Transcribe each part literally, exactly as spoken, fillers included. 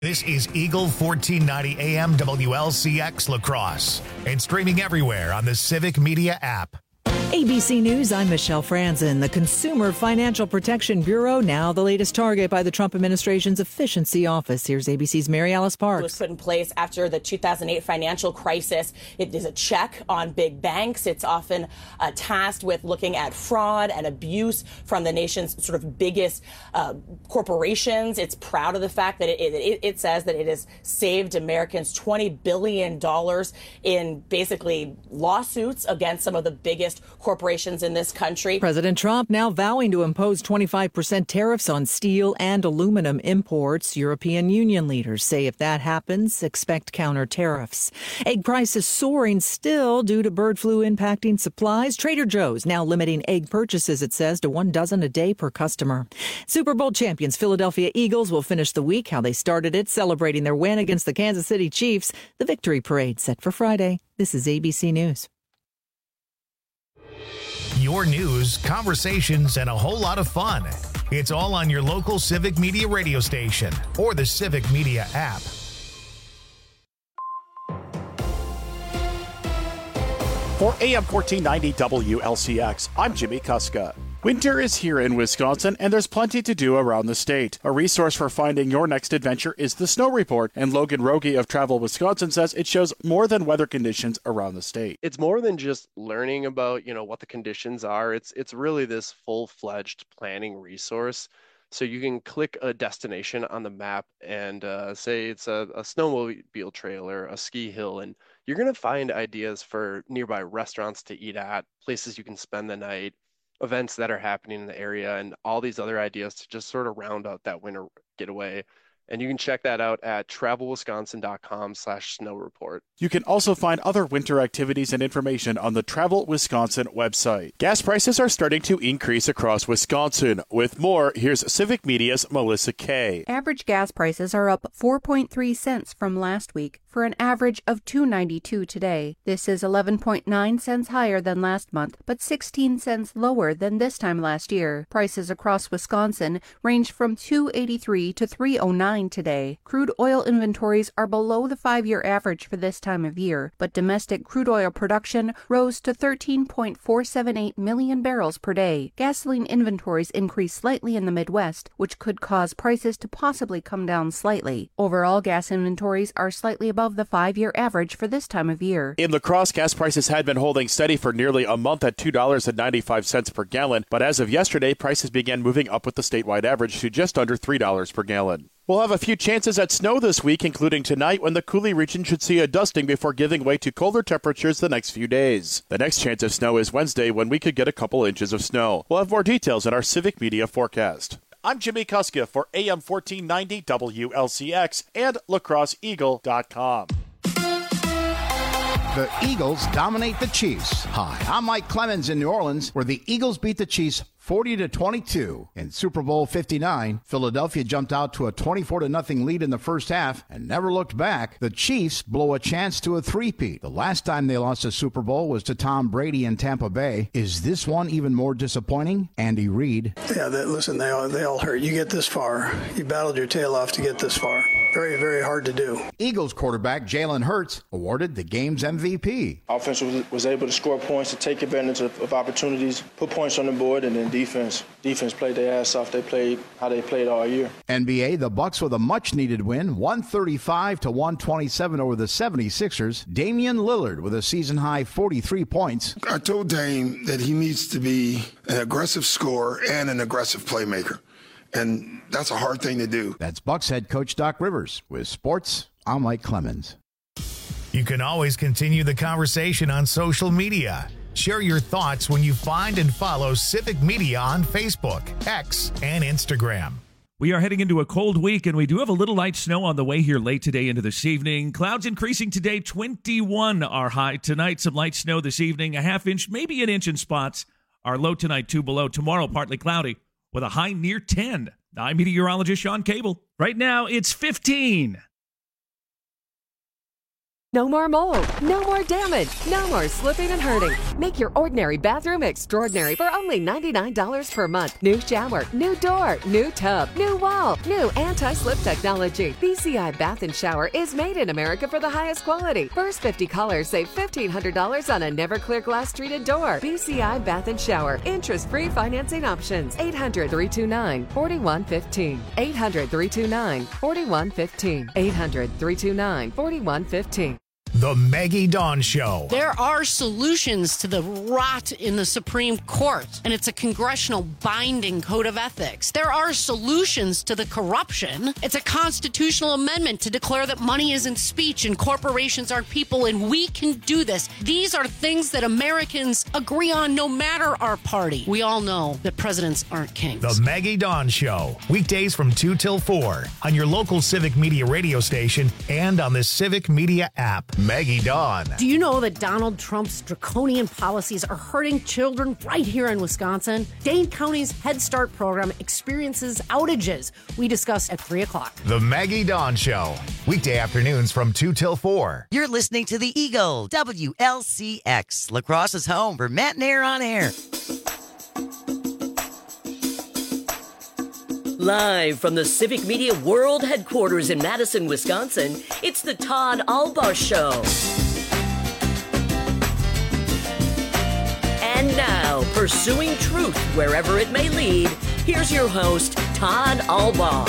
This is Eagle fourteen ninety A M W L C X La Crosse and streaming everywhere on the Civic Media app. A B C News, I'm Michelle Franzen. The Consumer Financial Protection Bureau, now the latest target by the Trump administration's efficiency office. Here's A B C's Mary Alice Parks. It was put in place after the two thousand eight financial crisis. It is a check on big banks. It's often uh, tasked with looking at fraud and abuse from the nation's sort of biggest uh, corporations. It's proud of the fact that it, it, it says that it has saved Americans twenty billion dollars in basically lawsuits against some of the biggest corporations in this country. President Trump now vowing to impose twenty-five percent tariffs on steel and aluminum imports. European Union leaders say if that happens, expect counter tariffs. Egg prices soaring still due to bird flu impacting supplies. Trader Joe's now limiting egg purchases, it says, to one dozen a day per customer. Super Bowl champions Philadelphia Eagles will finish the week how they started it, celebrating their win against the Kansas City Chiefs. The victory parade set for Friday. This is A B C News. Your news, conversations, and a whole lot of fun. It's all on your local Civic Media radio station or the Civic Media app. For A M fourteen ninety W L C X, I'm Jimmy Kuska. Winter is here in Wisconsin, and there's plenty to do around the state. A resource for finding your next adventure is the Snow Report, and Logan Rogie of Travel Wisconsin says it shows more than weather conditions around the state. It's more than just learning about, you know, what the conditions are. It's it's really this full-fledged planning resource. So you can click a destination on the map and uh, say it's a, a snowmobile trail or a ski hill, and you're going to find ideas for nearby restaurants to eat at, places you can spend the night, events that are happening in the area, and all these other ideas to just sort of round out that winter getaway. And you can check that out at travel wisconsin dot com slash snow report. You can also find other winter activities and information on the Travel Wisconsin website. Gas prices are starting to increase across Wisconsin. With more, here's Civic Media's Melissa Kay. Average gas prices are up four point three cents from last week for an average of two ninety-two today. This is eleven point nine cents higher than last month, but sixteen cents lower than this time last year. Prices across Wisconsin range from two eighty-three to three oh nine today. Crude oil inventories are below the five-year average for this time of year, but domestic crude oil production rose to thirteen point four seven eight million barrels per day. Gasoline inventories increased slightly in the Midwest, which could cause prices to possibly come down slightly. Overall, gas inventories are slightly above the five-year average for this time of year. In La Crosse, gas prices had been holding steady for nearly a month at two dollars and ninety-five cents per gallon, but as of yesterday, prices began moving up with the statewide average to just under three dollars per gallon. We'll have a few chances at snow this week, including tonight when the Coulee region should see a dusting before giving way to colder temperatures the next few days. The next chance of snow is Wednesday when we could get a couple inches of snow. We'll have more details in our Civic Media forecast. I'm Jimmy Kuska for A M fourteen ninety W L C X and la crosse eagle dot com. The Eagles dominate the Chiefs. Hi, I'm Mike Clemens in New Orleans, where the Eagles beat the Chiefs forty to twenty-two. In Super Bowl fifty-nine, Philadelphia jumped out to a twenty-four to nothing lead in the first half and never looked back. The Chiefs blow a chance to a three-peat. The last time they lost a Super Bowl was to Tom Brady in Tampa Bay. Is this one even more disappointing? Andy Reid. Yeah, they, listen, they all, they all hurt. You get this far. You battled your tail off to get this far. Very, very hard to do. Eagles quarterback Jalen Hurts awarded the game's M V P. Offense was, was able to score points, to take advantage of, of opportunities, put points on the board, and then defense. Defense played their ass off. They played how they played all year. N B A, the Bucks with a much-needed win, one thirty-five to one twenty-seven over the seventy-sixers. Damian Lillard with a season-high forty-three points. I told Dame that he needs to be an aggressive scorer and an aggressive playmaker. And that's a hard thing to do. That's Bucks head coach Doc Rivers. With sports, I'm Mike Clemens. You can always continue the conversation on social media. Share your thoughts when you find and follow Civic Media on Facebook, X, and Instagram. We are heading into a cold week, and we do have a little light snow on the way here late today into this evening. Clouds increasing today, twenty-one are high. Tonight, some light snow this evening, a half inch, maybe an inch in spots. Our low tonight, two below. Tomorrow, partly cloudy with a high near ten. I'm meteorologist Sean Cable. Right now, it's fifteen. No more mold, no more damage, no more slipping and hurting. Make your ordinary bathroom extraordinary for only ninety-nine dollars per month. New shower, new door, new tub, new wall, new anti-slip technology. B C I Bath and Shower is made in America for the highest quality. First fifty callers save fifteen hundred dollars on a never clear glass treated door. B C I Bath and Shower. Interest-free financing options. eight hundred, three two nine, four one one five. eight hundred, three two nine, four one one five. eight hundred, three two nine, four one one five. The Maggie Dawn Show. There are solutions to the rot in the Supreme Court, and it's a congressional binding code of ethics. There are solutions to the corruption. It's a constitutional amendment to declare that money isn't speech and corporations aren't people, and we can do this. These are things that Americans agree on no matter our party. We all know that presidents aren't kings. The Maggie Dawn Show. Weekdays from two till four on your local Civic Media radio station and on the Civic Media app. Maggie Dawn. Do you know that Donald Trump's draconian policies are hurting children right here in Wisconsin? Dane County's Head Start program experiences outages. We discuss at three o'clock. The Maggie Dawn Show. Weekday afternoons from two till four. You're listening to the Eagle, W L C X, La Crosse's home for Matt and Air on Air. Live from the Civic Media World Headquarters in Madison, Wisconsin, it's the Todd Albaugh Show. And now, pursuing truth wherever it may lead, here's your host, Todd Albaugh.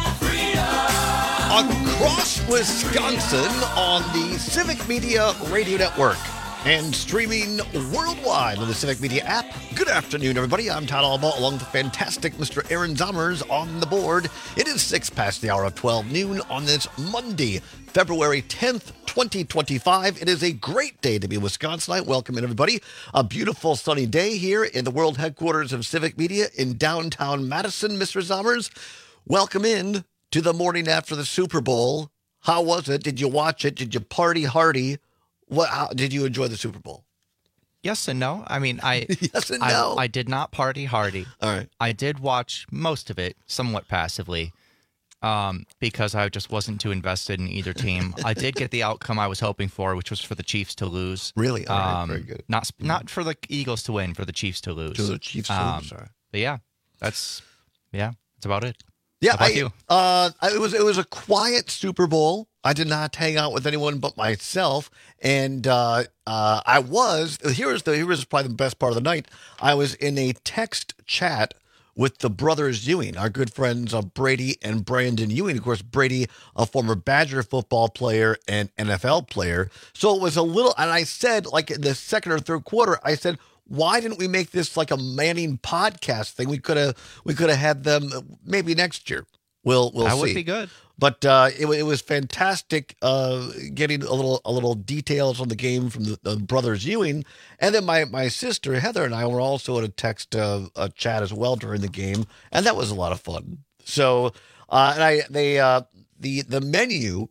Across Wisconsin on the Civic Media Radio Network and streaming worldwide on the Civic Media app. Good afternoon, everybody. I'm Todd Albaugh, along with the fantastic Mister Aaron Zommers on the board. It is six past the hour of twelve noon on this Monday, February tenth, twenty twenty-five. It is a great day to be Wisconsinite. Welcome in, everybody. A beautiful sunny day here in the world headquarters of Civic Media in downtown Madison, Mister Zommers. Welcome in to the morning after the Super Bowl. How was it? Did you watch it? Did you party hardy? What? How, did you enjoy the Super Bowl? Yes and no. I mean, I yes and no. I, I did not party hardy. All right. I did watch most of it, somewhat passively, um, because I just wasn't too invested in either team. I did get the outcome I was hoping for, which was for the Chiefs to lose. Really? All right. Um, Very good. Not not for the Eagles to win, for the Chiefs to lose. To the Chiefs to um, lose. Sorry. But yeah, that's yeah, that's about it. Yeah, How about I, you? Uh, it was it was a quiet Super Bowl. I did not hang out with anyone but myself, and uh, uh, I was here's the here's probably the best part of the night. I was in a text chat with the brothers Ewing, our good friends uh, Brady and Brandon Ewing. Of course, Brady, a former Badger football player and N F L player. So it was a little, and I said, like in the second or third quarter, I said, why didn't we make this like a Manning podcast thing? We could have we could have had them maybe next year. We'll we'll that see. That would be good. But uh, it, it was fantastic uh, getting a little a little details on the game from the, the brothers Ewing, and then my, my sister Heather and I were also in a text uh, a chat as well during the game, and that was a lot of fun. So, uh, and I they uh, the the menu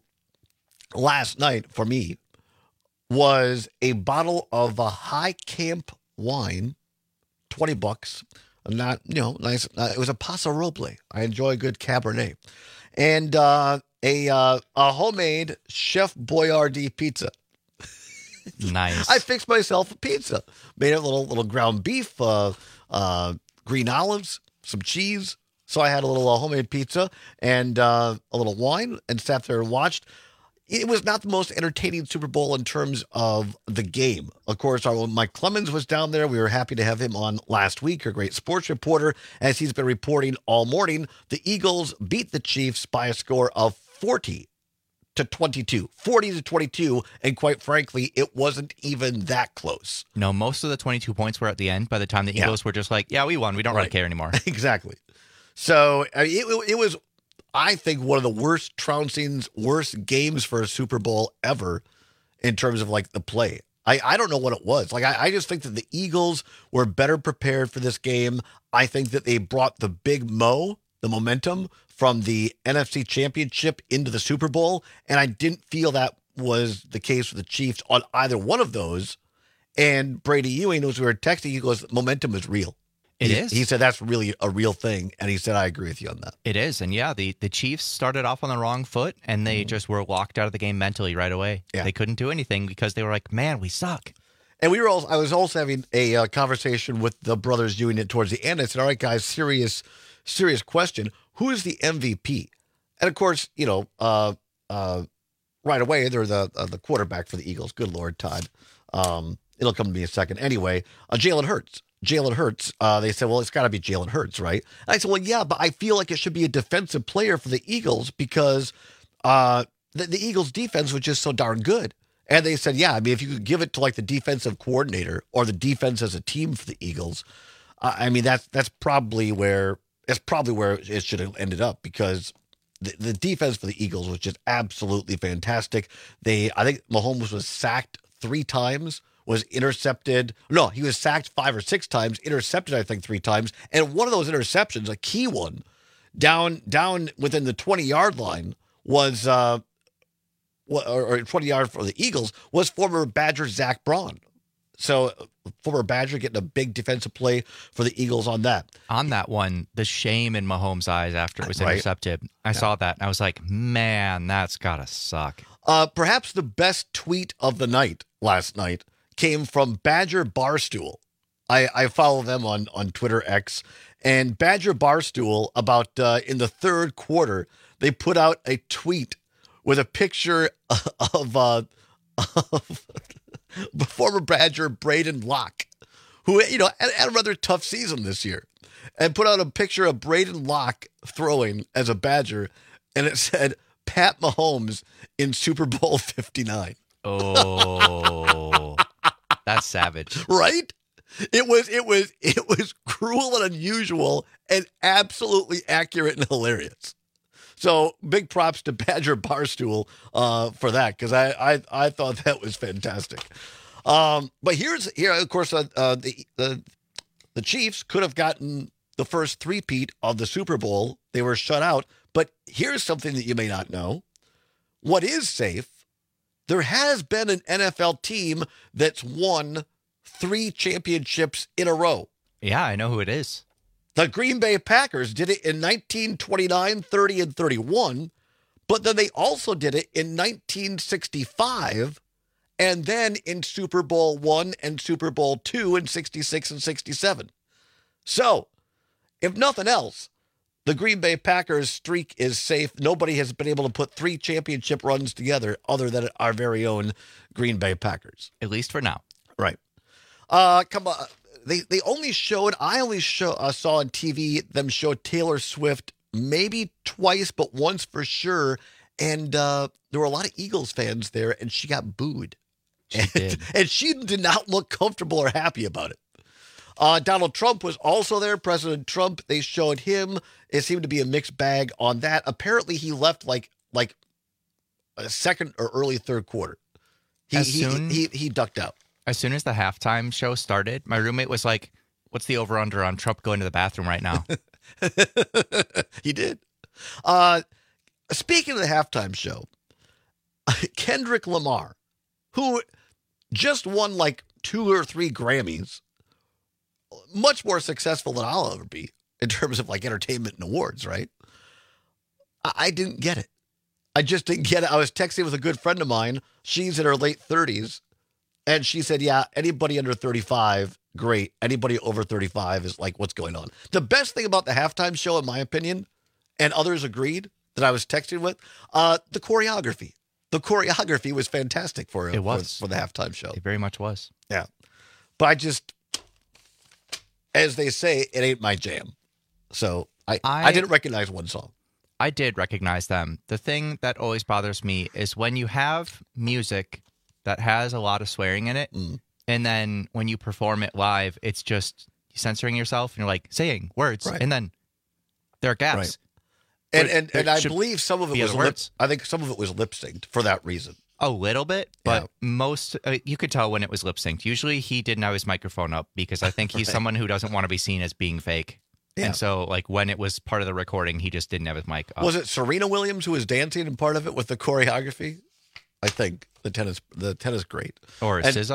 last night for me was a bottle of a High Camp wine, twenty bucks. Not, you know, nice. Uh, it was a Paso Roble. I enjoy a good Cabernet. And uh, a uh, a homemade Chef Boyardee pizza. Nice. I fixed myself a pizza. Made a little little ground beef, uh, uh, green olives, some cheese. So I had a little uh, homemade pizza and uh, a little wine and sat there and watched. It was not the most entertaining Super Bowl in terms of the game. Of course, our Mike Clemens was down there. We were happy to have him on last week, a great sports reporter, as he's been reporting all morning. The Eagles beat the Chiefs by a score of forty to twenty-two. forty to twenty-two, and quite frankly, it wasn't even that close. No, most of the twenty-two points were at the end. By the time the Yeah. Eagles were just like, yeah, we won. We don't Right. really care anymore. Exactly. So I mean, it, it was, I think, one of the worst trouncings, worst games for a Super Bowl ever in terms of like the play. I, I don't know what it was. Like, I, I just think that the Eagles were better prepared for this game. I think that they brought the big mo, the momentum from the N F C Championship into the Super Bowl. And I didn't feel that was the case for the Chiefs on either one of those. And Brady Ewing, as we were texting, he goes, momentum is real. It he, is. He said that's really a real thing, and he said I agree with you on that. It is, and yeah, the, the Chiefs started off on the wrong foot, and they mm-hmm. just were locked out of the game mentally right away. Yeah. They couldn't do anything because they were like, man, we suck. And we were also, I was also having a uh, conversation with the brothers doing it towards the end. I said, all right, guys, serious, serious question. Who is the M V P? And of course, you know, uh, uh, right away, they're the uh, the quarterback for the Eagles. Good Lord, Todd. Um, it'll come to me in a second. Anyway, uh, Jalen Hurts. Jalen Hurts. Uh, they said, well, it's got to be Jalen Hurts, right? And I said, well, yeah, but I feel like it should be a defensive player for the Eagles because uh, the, the Eagles' defense was just so darn good. And they said, yeah, I mean, if you could give it to like the defensive coordinator or the defense as a team for the Eagles, uh, I mean, that's that's probably where that's probably where it should have ended up because the, the defense for the Eagles was just absolutely fantastic. They, I think Mahomes was sacked three times, was intercepted. No, he was sacked five or six times, intercepted, I think, three times. And one of those interceptions, a key one, down down within the twenty-yard line was uh, – or twenty yards for the Eagles, was former Badger Zach Braun. So former Badger getting a big defensive play for the Eagles on that. On that one, the shame in Mahomes' eyes after it was right. intercepted. I yeah. saw that, and I was like, man, that's got to suck. Uh, perhaps the best tweet of the night last night came from Badger Barstool. I, I follow them on, on Twitter X. And Badger Barstool, about uh, in the third quarter, they put out a tweet with a picture of, uh, of former Badger Braden Locke, who, you know, had, had a rather tough season this year, and put out a picture of Braden Locke throwing as a Badger, and it said, Pat Mahomes in Super Bowl fifty-nine. Oh, that's savage. Right? It was, it was, it was cruel and unusual and absolutely accurate and hilarious. So big props to Badger Barstool uh, for that because I, I I thought that was fantastic. Um, but here's here of course uh, uh, the the the Chiefs could have gotten the first three-peat of the Super Bowl. They were shut out. But here's something that you may not know. What is safe? There has been an N F L team that's won three championships in a row. Yeah, I know who it is. The Green Bay Packers did it in nineteen twenty-nine, thirty, and thirty-one, but then they also did it in nineteen sixty-five, and then in Super Bowl one and Super Bowl two in sixty-six and sixty-seven. So, if nothing else, the Green Bay Packers streak is safe. Nobody has been able to put three championship runs together other than our very own Green Bay Packers. At least for now. Right. Uh, come on. They they only showed, I only show, uh, saw on T V them show Taylor Swift maybe twice, but once for sure. And uh, there were a lot of Eagles fans there, and she got booed. She and, did. and she did not look comfortable or happy about it. Uh, Donald Trump was also there. President Trump, they showed him. It seemed to be a mixed bag on that. Apparently, he left like like a second or early third quarter. He As he, soon- he, he he ducked out. As soon as the halftime show started, my roommate was like, what's the over-under on Trump going to the bathroom right now? He did. Uh, speaking of the halftime show, Kendrick Lamar, who just won like two or three Grammys, much more successful than I'll ever be in terms of like entertainment and awards, right? I, I didn't get it. I just didn't get it. I was texting with a good friend of mine. She's in her late thirties. And she said, yeah, anybody under thirty-five, great. Anybody over thirty-five is like, what's going on? The best thing about the halftime show, in my opinion, and others agreed that I was texting with, uh, the choreography. The choreography was fantastic for, it was. for, for the halftime show. It very much was. Yeah. But I just, as they say, it ain't my jam. So I, I, I didn't recognize one song. I did recognize them. The thing that always bothers me is when you have music that has a lot of swearing in it, mm. and then when you perform it live, it's just censoring yourself, and you're like saying words, right. and then there are gaps. Right. And and, and I believe some of it was lip, I think some of it was lip synced for that reason. A little bit, but yeah. most uh, you could tell when it was lip synced. Usually, he didn't have his microphone up because I think he's right. someone who doesn't want to be seen as being fake. Yeah. And so, like, when it was part of the recording, he just didn't have his mic up. Was it Serena Williams who was dancing in part of it with the choreography? I think the tennis, the tennis great, or and, S Z A.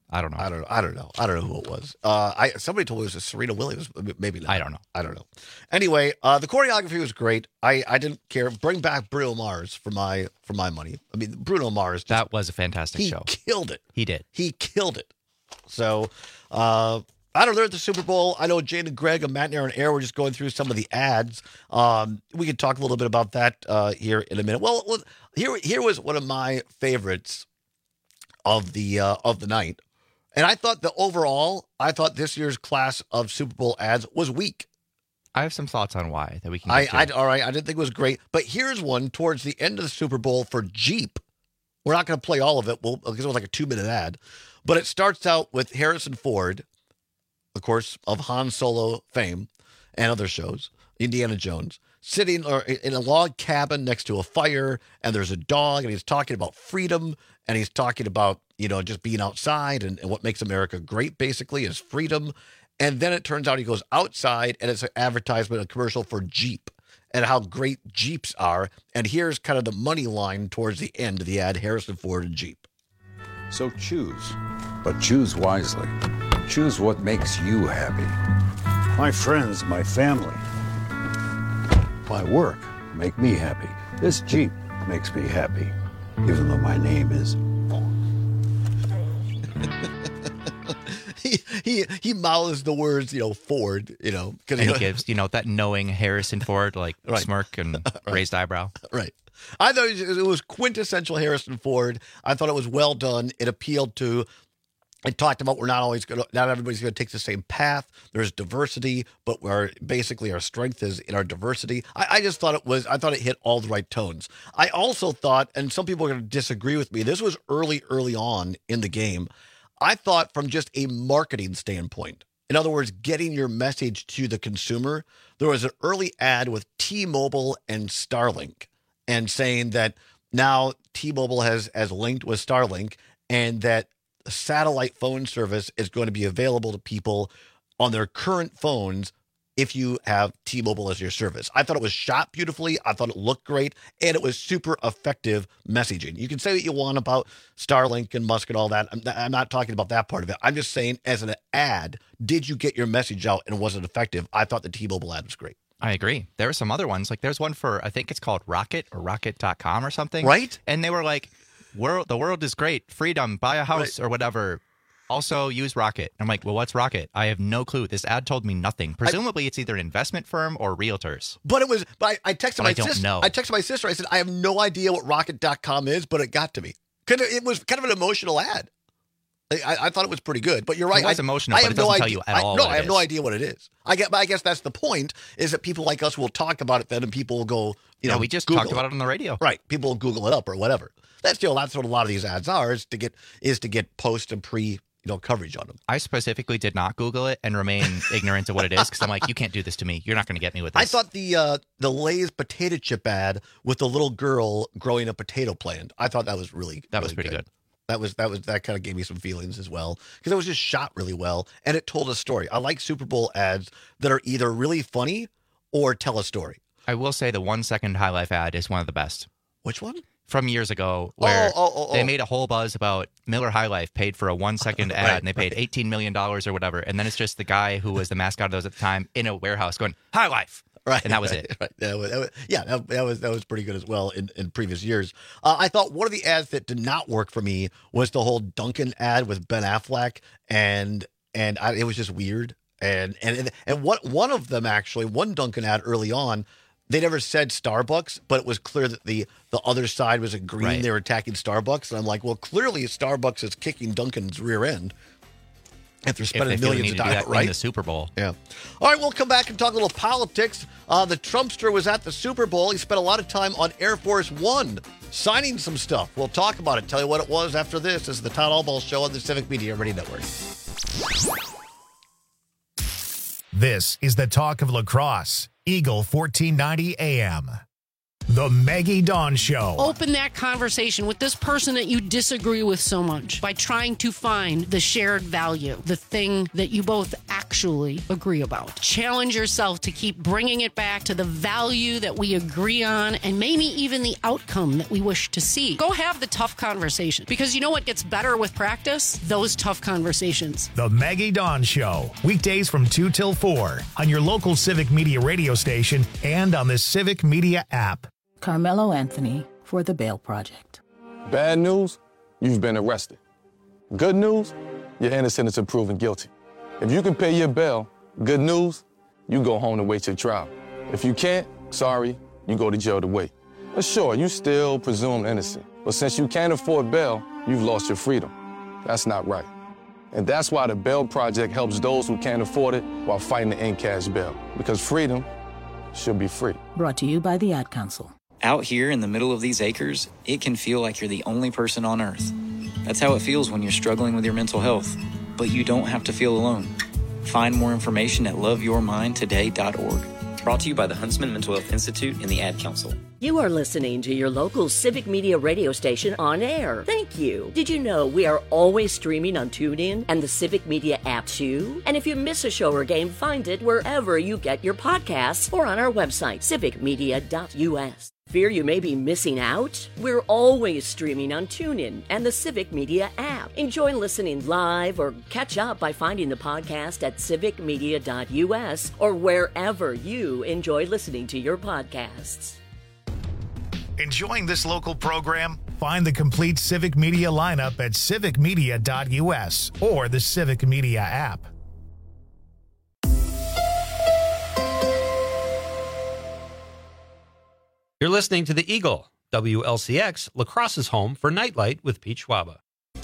I don't know. I don't know. I don't know. I don't know who it was. Uh, I somebody told me it was Serena Williams. Maybe not. I don't know. I don't know. Anyway, uh, the choreography was great. I, I didn't care. Bring back Bruno Mars for my for my money. I mean, Bruno Mars. Just, that was a fantastic he show. He killed it. He did. He killed it. So, uh, I don't know. They're at the Super Bowl. I know Jane and Greg and Matt and Aaron Air were just going through some of the ads. Um, we can talk a little bit about that uh, here in a minute. Well, here here was one of my favorites of the uh, of the night. And I thought that overall, I thought this year's class of Super Bowl ads was weak. I have some thoughts on why that we can I, get I All right, I didn't think it was great. But here's one towards the end of the Super Bowl for Jeep. We're not going to play all of it we'll, because it was like a two-minute ad. But it starts out with Harrison Ford, of course, of Han Solo fame and other shows, Indiana Jones, sitting in a log cabin next to a fire, and there's a dog, and he's talking about freedom, and he's talking about, you know, just being outside and, and what makes America great, basically, is freedom. And then it turns out he goes outside, and it's an advertisement, a commercial for Jeep, and how great Jeeps are. And here's kind of the money line towards the end of the ad, Harrison Ford and Jeep. So choose, but choose wisely. Choose what makes you happy. My friends, my family, my work make me happy. This Jeep makes me happy, even though my name is... he he he mouths the words, you know, Ford, you know, and he gives, you know, that knowing Harrison Ford like right. smirk and right. raised eyebrow. Right. I thought it was quintessential Harrison Ford. I thought it was well done. It appealed to. It talked about we're not always going to, not everybody's going to take the same path. There's diversity, but we're basically our strength is in our diversity. I, I just thought it was, I thought it hit all the right tones. I also thought, and some people are going to disagree with me, this was early, early on in the game. I thought from just a marketing standpoint, in other words, getting your message to the consumer, there was an early ad with T-Mobile and Starlink and saying that now T-Mobile has, has linked with Starlink and that satellite phone service is going to be available to people on their current phones if you have T-Mobile as your service. I thought it was shot beautifully. I thought it looked great, and it was super effective messaging. You can say what you want about Starlink and Musk and all that. I'm, I'm not talking about that part of it. I'm just saying as an ad, did you get your message out and was it effective? I thought the T-Mobile ad was great. I agree. There were some other ones. Like there's one for, I think it's called Rocket or rocket dot com or something. Right. And they were like, World, the world is great. Freedom, buy a house right. or whatever. Also use Rocket. I'm like, well, what's Rocket? I have no clue. This ad told me nothing. Presumably, I, it's either an investment firm or realtors. But it was. But I, I texted but my I don't sister. know. I texted my sister. I said, I have no idea what rocket dot com is, but it got to me because it was kind of an emotional ad. I, I thought it was pretty good, but you're right. It was I, emotional, I but have it doesn't no tell idea, you at all. I, no, what I have is. no idea what it is. I get, but I guess that's the point: is that people like us will talk about it then, and people will go, you know, yeah, we just Google talked about it on the radio, right? People will Google it up or whatever. That's still that's what a lot of these ads are is to get is to get post and pre you know coverage on them. I specifically did not Google it and remain ignorant of what it is because I'm like, you can't do this to me. You're not going to get me with this. I thought the uh, the Lay's potato chip ad with the little girl growing a potato plant. I thought that was really that really was pretty good. good. That was that was that kind of gave me some feelings as well because it was just shot really well and it told a story. I like Super Bowl ads that are either really funny or tell a story. I will say the one second High Life ad is one of the best. Which one? From years ago, where oh, oh, oh, oh. they made a whole buzz about Miller High Life paid for a one second ad right, and they paid right. eighteen million dollars or whatever, and then it's just the guy who was the mascot of those at the time in a warehouse going High Life. Right, and that was right, it. Right. That was, that was, yeah, that, that was that was pretty good as well in, in previous years. Uh, I thought one of the ads that did not work for me was the whole Dunkin' ad with Ben Affleck, and and I, it was just weird. And and and what one of them actually, one Dunkin' ad early on, they never said Starbucks, but it was clear that the the other side was agreeing right. they were attacking Starbucks, and I'm like, well, clearly Starbucks is kicking Dunkin's rear end. If they're spending if they millions of dollars, right? In the Super Bowl. Yeah. All right, we'll come back and talk a little politics. Uh, the Trumpster was at the Super Bowl. He spent a lot of time on Air Force One, signing some stuff. We'll talk about it. Tell you what it was after this. This is the Todd Allball Show on the Civic Media Radio Network. This is the talk of lacrosse. Eagle fourteen ninety A M. The Maggie Dawn Show. Open that conversation with this person that you disagree with so much by trying to find the shared value, the thing that you both actually agree about. Challenge yourself to keep bringing it back to the value that we agree on and maybe even the outcome that we wish to see. Go have the tough conversation, because you know what gets better with practice? Those tough conversations. The Maggie Dawn Show. Weekdays from two till four on your local Civic Media radio station and on the Civic Media app. Carmelo Anthony for the Bail Project. Bad news, you've been arrested. Good news, you're innocent until proven guilty. If you can pay your bail, good news, you go home to wait your trial. If you can't, sorry, you go to jail to wait. But sure, you still presumed innocent. But since you can't afford bail, you've lost your freedom. That's not right. And that's why the Bail Project helps those who can't afford it while fighting to end cash bail. Because freedom should be free. Brought to you by the Ad Council. Out here in the middle of these acres, it can feel like you're the only person on Earth. That's how it feels when you're struggling with your mental health. But you don't have to feel alone. Find more information at love your mind today dot org. Brought to you by the Huntsman Mental Health Institute and the Ad Council. You are listening to your local Civic Media radio station on air. Thank you. Did you know we are always streaming on TuneIn and the Civic Media app too? And if you miss a show or game, find it wherever you get your podcasts or on our website, civic media dot u s. Fear you may be missing out? We're always streaming on TuneIn and the Civic Media app. Enjoy listening live or catch up by finding the podcast at civic media dot u s or wherever you enjoy listening to your podcasts. Enjoying this local program? Find the complete Civic Media lineup at civic media dot u s or the Civic Media app. You're listening to The Eagle, W L C X, La Crosse's home for Nightlight with Pete Schwaba.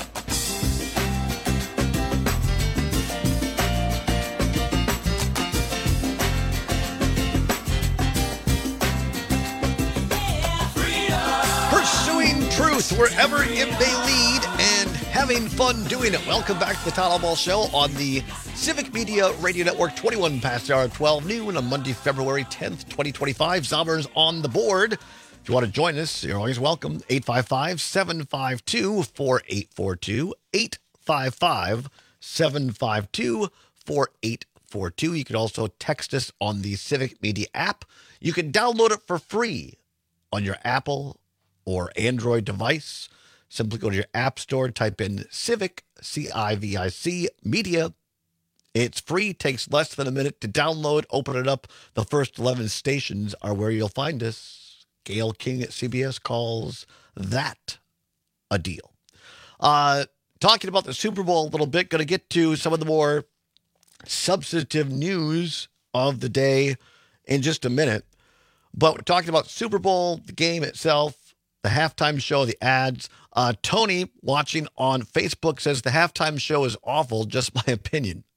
Pursuing truth wherever it may lead and having fun doing it. Welcome back to the Todd Ball Show on the Civic Media Radio Network, twenty-one past the hour, twelve noon on Monday, February tenth, twenty twenty-five. Zommers on the board. If you want to join us, you're always welcome. eight five five, seven five two, four eight four two. eight five five, seven five two, four eight four two. You can also text us on the Civic Media app. You can download it for free on your Apple or Android device. Simply go to your app store, type in Civic, C I V I C, Media. It's free, takes less than a minute to download, open it up. The first eleven stations are where you'll find us. Gail King at C B S calls that a deal. Uh, talking about the Super Bowl a little bit, going to get to some of the more substantive news of the day in just a minute. But we're talking about Super Bowl, the game itself, the halftime show, the ads. Uh, Tony, watching on Facebook, says the halftime show is awful, just my opinion.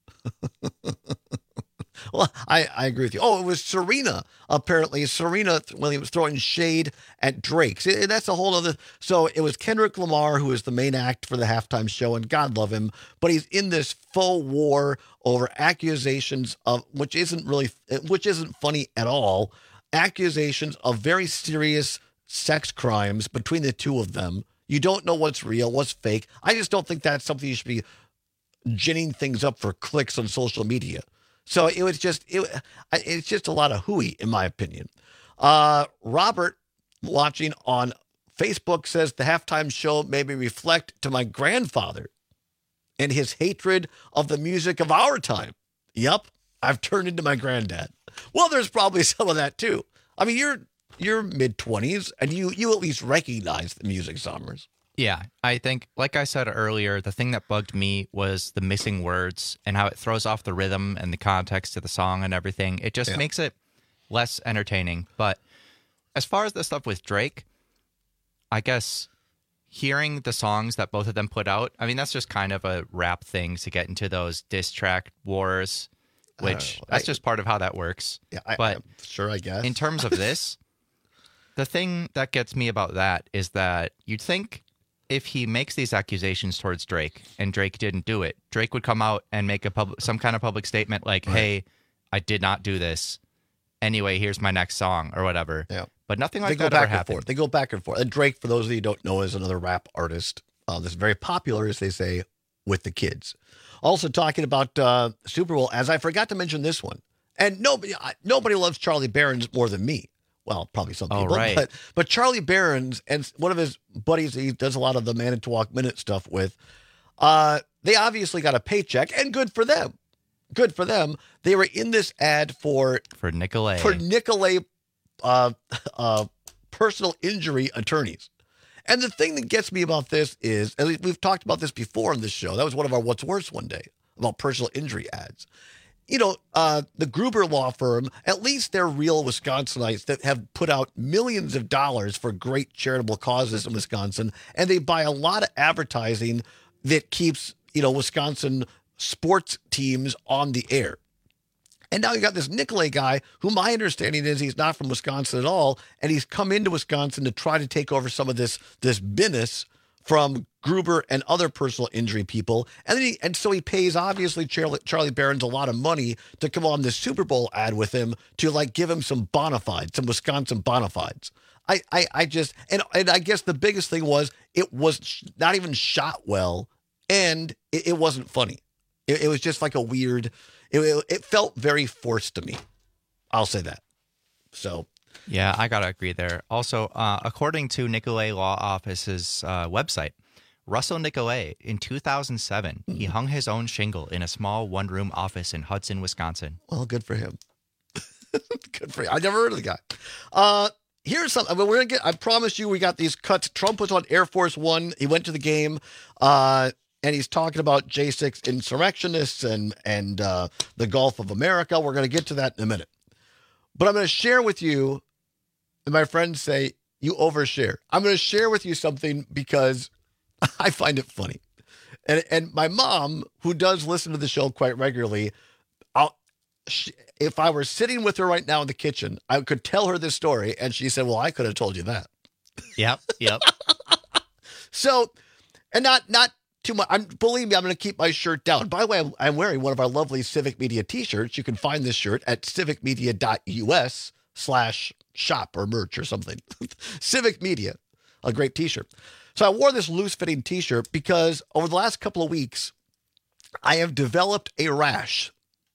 Well, I, I agree with you. Oh, it was Serena, apparently. Serena, when he was throwing shade at Drake. See, that's a whole other. So it was Kendrick Lamar, who is the main act for the halftime show, and God love him. But he's in this faux war over accusations of, which isn't really, which isn't funny at all, accusations of very serious sex crimes between the two of them. You don't know what's real, what's fake. I just don't think that's something you should be ginning things up for clicks on social media. So it was just, it, it's just a lot of hooey, in my opinion. Uh, Robert, watching on Facebook, says the halftime show made me reflect to my grandfather and his hatred of the music of our time. Yep, I've turned into my granddad. Well, there's probably some of that too. I mean, you're you're mid-twenties, and you you at least recognize the music, Summers. Yeah, I think, like I said earlier, the thing that bugged me was the missing words and how it throws off the rhythm and the context of the song and everything. It just yeah. makes it less entertaining. But as far as the stuff with Drake, I guess hearing the songs that both of them put out, I mean, that's just kind of a rap thing to get into those diss track wars, which that's I, just part of how that works. Yeah, I, but I'm sure, I guess. In terms of this, the thing that gets me about that is that you'd think if he makes these accusations towards Drake and Drake didn't do it, Drake would come out and make a pub- some kind of public statement like, right. hey, I did not do this. anyway, here's my next song or whatever. Yeah. But nothing like they that go back ever and happened. forth. They go back and forth. And Drake, for those of you who don't know, is another rap artist uh, that's very popular, as they say, with the kids. Also talking about uh, Super Bowl, as I forgot to mention this one. And nobody nobody loves Charlie Barron's more than me. Well, probably some Oh, people. right. But, but Charlie Barron's and one of his buddies he does a lot of the Manitowoc Minute stuff with, uh, they obviously got a paycheck, and good for them. Good for them. They were in this ad for For Nicolay. for Nicolay uh, uh, personal injury attorneys. And the thing that gets me about this is, and we've talked about this before on this show. That was one of our What's Worse one day about personal injury ads. You know, uh, the Gruber law firm, at least they're real Wisconsinites that have put out millions of dollars for great charitable causes in Wisconsin. And they buy a lot of advertising that keeps, you know, Wisconsin sports teams on the air. And now you got this Nicolay guy who my understanding is he's not from Wisconsin at all. And he's come into Wisconsin to try to take over some of this, this business from Gruber and other personal injury people. And then he, and so he pays obviously Charlie, Charlie Barron's a lot of money to come on this Super Bowl ad with him to like give him some bona fides, some Wisconsin bona fides. I, I, I just, and, and I guess the biggest thing was it was sh- not even shot well and it, it wasn't funny. It, it was just like a weird, it, it, it felt very forced to me. I'll say that. So. Yeah, I got to agree there. Also, uh, according to Nicolay Law Office's uh, website, Russell Nicolay, in two thousand seven, he hung his own shingle in a small one-room office in Hudson, Wisconsin. Well, good for him. Good for him. I never heard of the guy. Uh, here's something. I mean, we're gonna get. I promise you, we got these cuts. Trump was on Air Force One. He went to the game, uh, and he's talking about J six insurrectionists and and uh, the Gulf of America. We're gonna get to that in a minute. But I'm gonna share with you. And my friends say you overshare. I'm gonna share with you something because I find it funny. And and my mom, who does listen to the show quite regularly, I'll, she, if I were sitting with her right now in the kitchen, I could tell her this story. And she said, well, I could have told you that. Yep, yep. So, and not not too much. I'm, believe me, I'm going to keep my shirt down. By the way, I'm, I'm wearing one of our lovely Civic Media t-shirts. You can find this shirt at civicmedia.us slash shop or merch or something. Civic Media, a great t-shirt. So I wore this loose-fitting t-shirt because over the last couple of weeks, I have developed a rash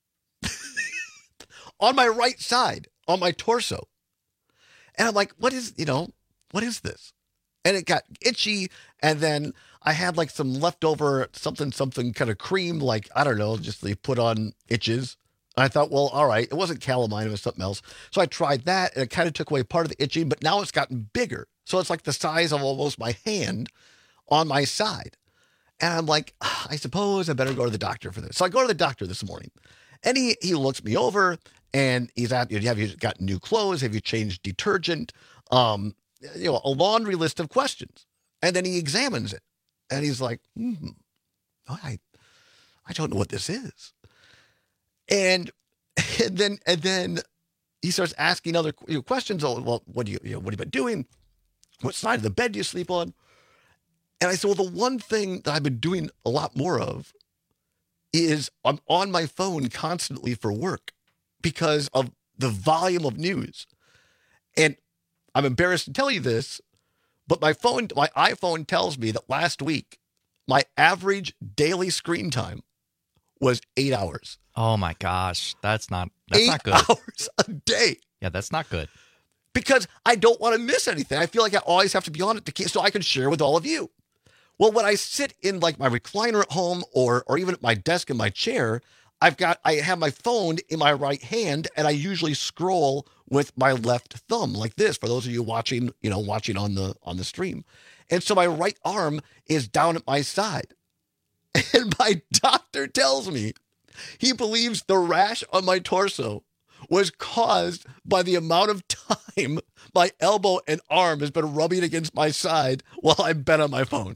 on my right side, on my torso. And I'm like, what is, you know, what is this? And it got itchy. And then I had like some leftover something, something kind of cream, like, I don't know, just they put on itches. And I thought, well, all right, it wasn't calamine, it was something else. So I tried that and it kind of took away part of the itching, but now it's gotten bigger. So it's like the size of almost my hand on my side. And I'm like, ah, I suppose I better go to the doctor for this. So I go to the doctor this morning and he, he looks me over and he's at, have you got new clothes? Have you changed detergent? Um, you know, a laundry list of questions. And then he examines it and he's like, hmm, I, I don't know what this is. And, and then, and then he starts asking other you know, questions. Oh, well, what do you, you know, what have you been doing? What side of the bed do you sleep on? And I said, well, the one thing that I've been doing a lot more of is I'm on my phone constantly for work because of the volume of news. And I'm embarrassed to tell you this, but my phone, my iPhone tells me that last week, my average daily screen time was eight hours. Oh my gosh, that's not that's eight not good. Hours a day. Yeah, that's not good. Because I don't want to miss anything. I feel like I always have to be on it to keep, so I can share with all of you. Well, when I sit in like my recliner at home or or even at my desk in my chair, I've got I have my phone in my right hand and I usually scroll with my left thumb like this for those of you watching, you know, watching on the on the stream. And so my right arm is down at my side. And my doctor tells me he believes the rash on my torso was caused by the amount of time my elbow and arm has been rubbing against my side while I've been on my phone.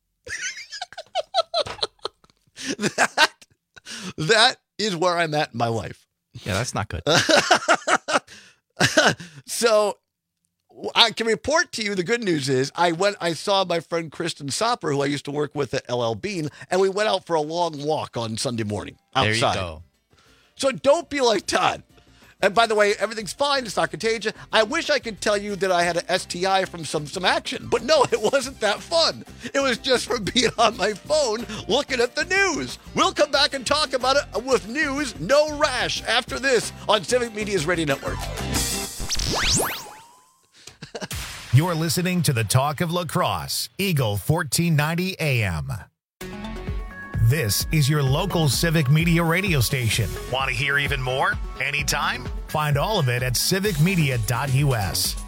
that, that is where I'm at in my life. Yeah, that's not good. So I can report to you the good news is I went, I saw my friend Kristen Sopper, who I used to work with at L L Bean, and we went out for a long walk on Sunday morning outside. There you go. So don't be like Todd. And by the way, everything's fine. It's not contagious. I wish I could tell you that I had an S T I from some, some action. But no, it wasn't that fun. It was just from being on my phone looking at the news. We'll come back and talk about it with news, no rash, after this on Civic Media's Radio Network. You're listening to the Talk of La Crosse, Eagle fourteen ninety A M. This is your local Civic Media radio station. Want to hear even more? Anytime? Find all of it at civic media dot U S.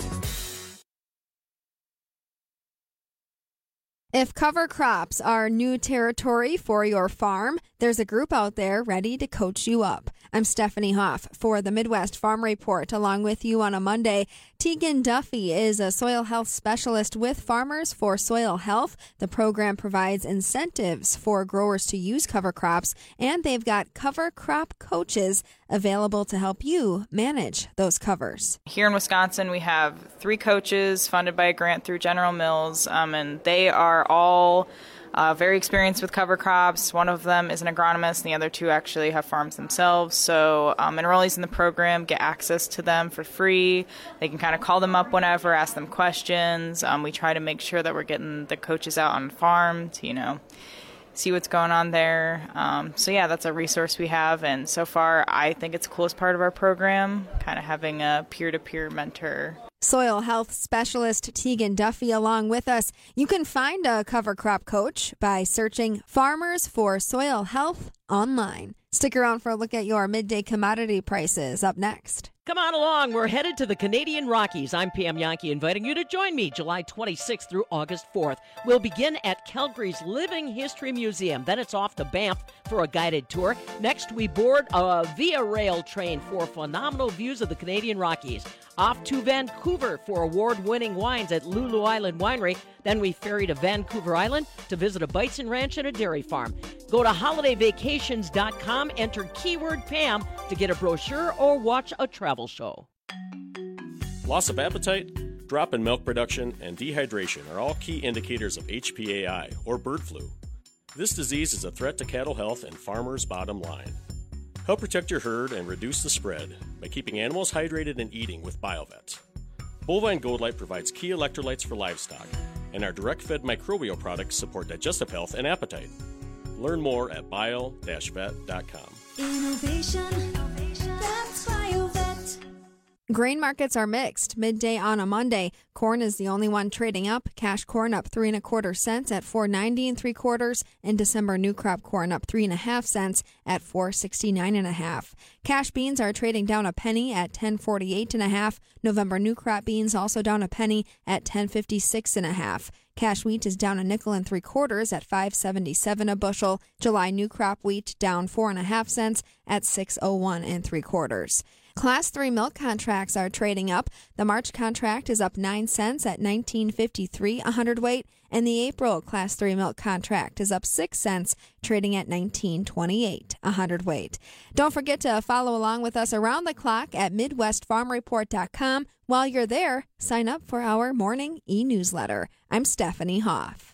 If cover crops are new territory for your farm, there's a group out there ready to coach you up. I'm Stephanie Hoff for the Midwest Farm Report. Along with you on a Monday, Tegan Duffy is a soil health specialist with Farmers for Soil Health. The program provides incentives for growers to use cover crops, and they've got cover crop coaches available to help you manage those covers. Here in Wisconsin, we have three coaches funded by a grant through General Mills, um, and they are all Uh, very experienced with cover crops. One of them is an agronomist, and the other two actually have farms themselves. So um, enrollees in the program get access to them for free. They can kind of call them up whenever, ask them questions. Um, we try to make sure that we're getting the coaches out on the farm to, you know, see what's going on there. Um, so yeah, that's a resource we have, and so far I think it's the coolest part of our program, kind of having a peer-to-peer mentor. Soil health specialist Tegan Duffy along with us. You can find a cover crop coach by searching Farmers for Soil Health online. Stick around for a look at your midday commodity prices up next. Come on along. We're headed to the Canadian Rockies. I'm Pam Yankee, inviting you to join me July twenty-sixth through August fourth. We'll begin at Calgary's Living History Museum. Then it's off to Banff for a guided tour. Next, we board a Via Rail train for phenomenal views of the Canadian Rockies. Off to Vancouver for award-winning wines at Lulu Island Winery. Then we ferry to Vancouver Island to visit a bison ranch and a dairy farm. Go to holiday vacations dot com, enter keyword Pam to get a brochure or watch a travel show. Loss of appetite, drop in milk production, and dehydration are all key indicators of H P A I, or bird flu. This disease is a threat to cattle health and farmers' bottom line. Help protect your herd and reduce the spread by keeping animals hydrated and eating with BioVet. Bovine Gold Light provides key electrolytes for livestock, and our direct-fed microbial products support digestive health and appetite. Learn more at bio dash vet dot com. Innovation, that's BioVet. Grain markets are mixed. Midday on a Monday, corn is the only one trading up. Cash corn up three and a quarter cents at four ninety and three quarters, and December new crop corn up three and a half cents at four sixty nine and a half. Cash beans are trading down a penny at ten forty eight and a half. November new crop beans also down a penny at ten fifty six and a half. Cash wheat is down a nickel and three quarters at five seventy seven a bushel. July new crop wheat down four and a half cents at six oh one and three quarters. Class three milk contracts are trading up. The March contract is up nine cents at nineteen fifty-three a hundredweight, and the April Class three milk contract is up six cents, trading at nineteen twenty-eight a hundredweight. Don't forget to follow along with us around the clock at midwest farm report dot com. While you're there, sign up for our morning e-newsletter. I'm Stephanie Hoff.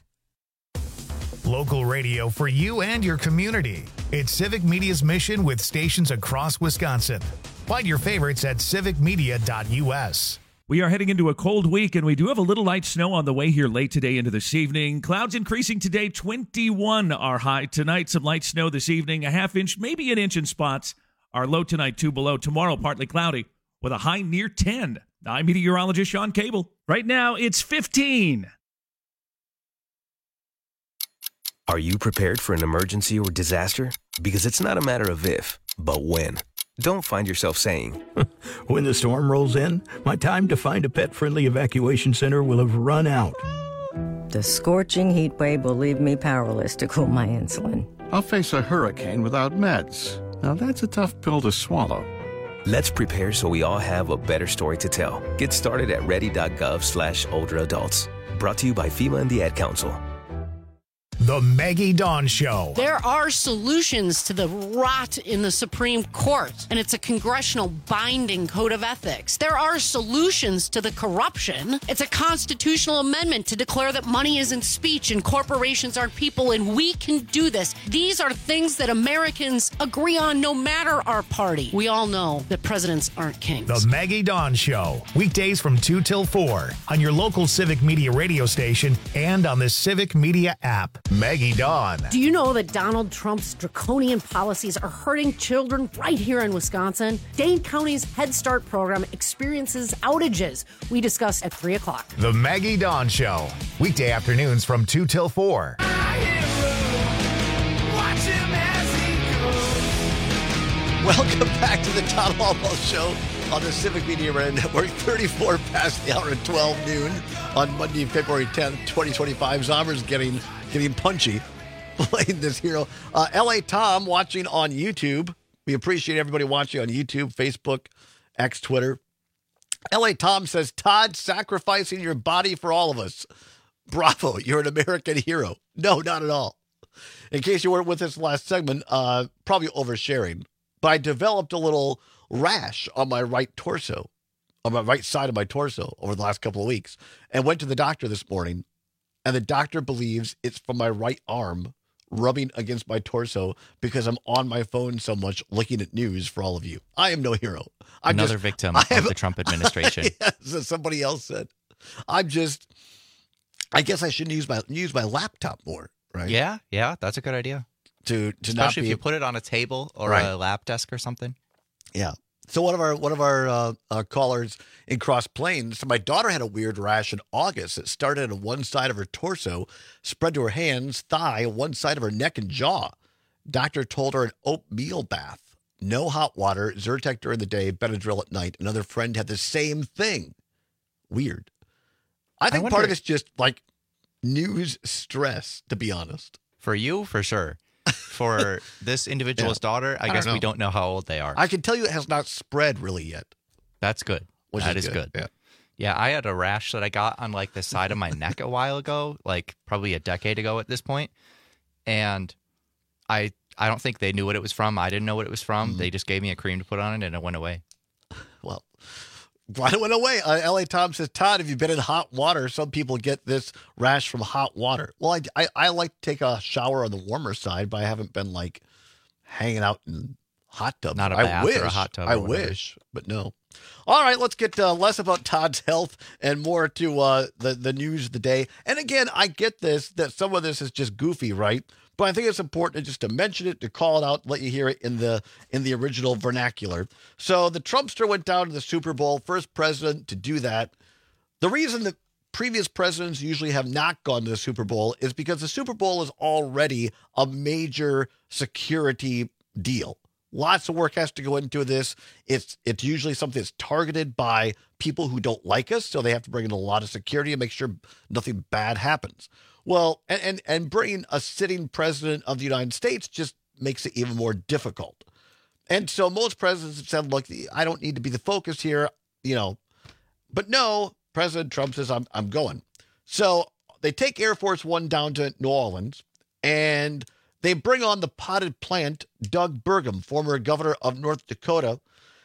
Local radio for you and your community. It's Civic Media's mission with stations across Wisconsin. Find your favorites at civic media dot U S. We are heading into a cold week, and we do have a little light snow on the way here late today into this evening. Clouds increasing today, twenty-one are high. Tonight, some light snow this evening, a half inch, maybe an inch in spots. Our low tonight, two below. Tomorrow, partly cloudy with a high near ten. I'm meteorologist Sean Cable. Right now, it's fifteen. Are you prepared for an emergency or disaster? Because it's not a matter of if, but when. Don't find yourself saying, when the storm rolls in, my time to find a pet-friendly evacuation center will have run out. The scorching heat wave will leave me powerless to cool my insulin. I'll face a hurricane without meds. Now that's a tough pill to swallow. Let's prepare so we all have a better story to tell. Get started at ready dot gov slash older adults. Brought to you by FEMA and the Ad Council. The Maggie Dawn Show. There are solutions to the rot in the Supreme Court, and it's a congressional binding code of ethics. There are solutions to the corruption. It's a constitutional amendment to declare that money isn't speech and corporations aren't people, and we can do this. These are things that Americans agree on no matter our party. We all know that presidents aren't kings. The Maggie Dawn Show. Weekdays from two till four on your local Civic Media radio station and on the Civic Media app. Maggie Dawn. Do you know that Donald Trump's draconian policies are hurting children right here in Wisconsin? Dane County's Head Start program experiences outages. We discuss at three o'clock. The Maggie Dawn Show. Weekday afternoons from two till four. Welcome back to the Todd Almost Show on the Civic Media Radio Network. thirty-four past the hour at twelve noon on Monday, February tenth, twenty twenty-five. Zommer's getting getting punchy playing this hero. Uh, L A Tom watching on YouTube. We appreciate everybody watching on YouTube, Facebook, X, Twitter. L A Tom says, Todd, sacrificing your body for all of us. Bravo, you're an American hero. No, not at all. In case you weren't with us last segment, uh, probably oversharing. But I developed a little rash on my right torso, on my right side of my torso over the last couple of weeks, and went to the doctor this morning, and the doctor believes it's from my right arm rubbing against my torso because I'm on my phone so much looking at news for all of you. I am no hero. I'm Another just, victim I am, of the Trump administration. Yes, as somebody else said. I'm just, I guess I shouldn't use my use my laptop more, right? Yeah, yeah, that's a good idea. To, to Especially not be, if you put it on a table or right. a lap desk or something. Yeah. So one of our one of our uh, uh, callers in Cross Plains, so my daughter had a weird rash in August. It started on one side of her torso, spread to her hands, thigh, one side of her neck and jaw. Doctor told her an oatmeal bath, no hot water, Zyrtec during the day, Benadryl at night. Another friend had the same thing. Weird. I think I part of it's just like news stress, to be honest. For you, for sure. For this individual's Yeah. daughter, I, I guess don't we know. don't know how old they are. I can tell you it has not spread really yet. That's good. Which That is is good. good. Yeah. Yeah, I had a rash that I got on like the side of my neck a while ago, like probably a decade ago at this point. And I I don't think they knew what it was from. I didn't know what it was from. Mm-hmm. They just gave me a cream to put on it and it went away. Well, glad it went away. Uh, L A Tom says, Todd, have you been in hot water? Some people get this rash from hot water. Well, I, I, I like to take a shower on the warmer side, but I haven't been like hanging out in hot tubs. Not a I bath wish, or a hot tub or I whatever. wish, but no. All right, let's get uh, less about Todd's health and more to uh, the, the news of the day. And again, I get this, that some of this is just goofy, right? But I think it's important just to mention it, to call it out, let you hear it in the in the original vernacular. So the Trumpster went down to the Super Bowl, first president to do that. The reason that previous presidents usually have not gone to the Super Bowl is because the Super Bowl is already a major security deal. Lots of work has to go into this. It's it's usually something that's targeted by people who don't like us, so they have to bring in a lot of security and make sure nothing bad happens. Well, and, and, and bringing a sitting president of the United States just makes it even more difficult. And so most presidents have said, look, I don't need to be the focus here, you know. But no, President Trump says, I'm, I'm going. So they take Air Force One down to New Orleans, and they bring on the potted plant, Doug Burgum, former governor of North Dakota.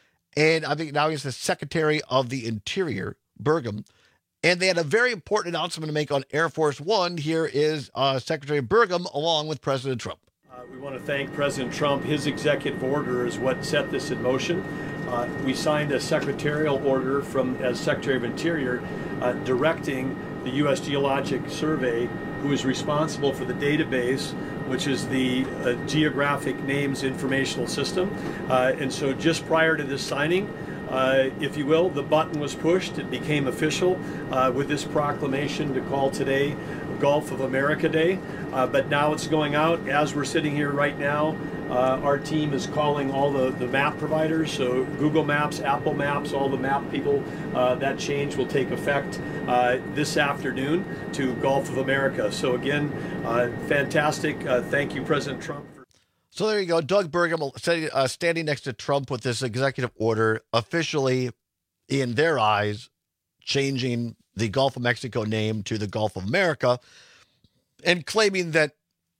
And I think now he's the Secretary of the Interior, Burgum. And they had a very important announcement to make on Air Force One. Here is uh, Secretary Burgum along with President Trump. Uh, we want to thank President Trump. His executive order is what set this in motion. Uh, we signed a secretarial order from as Secretary of Interior uh, directing the U S Geologic Survey, who is responsible for the database, which is the uh, Geographic Names Informational System. Uh, and so just prior to this signing, Uh, if you will, the button was pushed. It became official uh, with this proclamation to call today Gulf of America Day. Uh, but now it's going out. As we're sitting here right now, uh, our team is calling all the, the map providers. So Google Maps, Apple Maps, all the map people. Uh, that change will take effect uh, this afternoon to Gulf of America. So again, uh, fantastic. Uh, thank you, President Trump. So there you go. Doug Burgum uh, standing next to Trump with this executive order, officially, in their eyes, changing the Gulf of Mexico name to the Gulf of America, and claiming that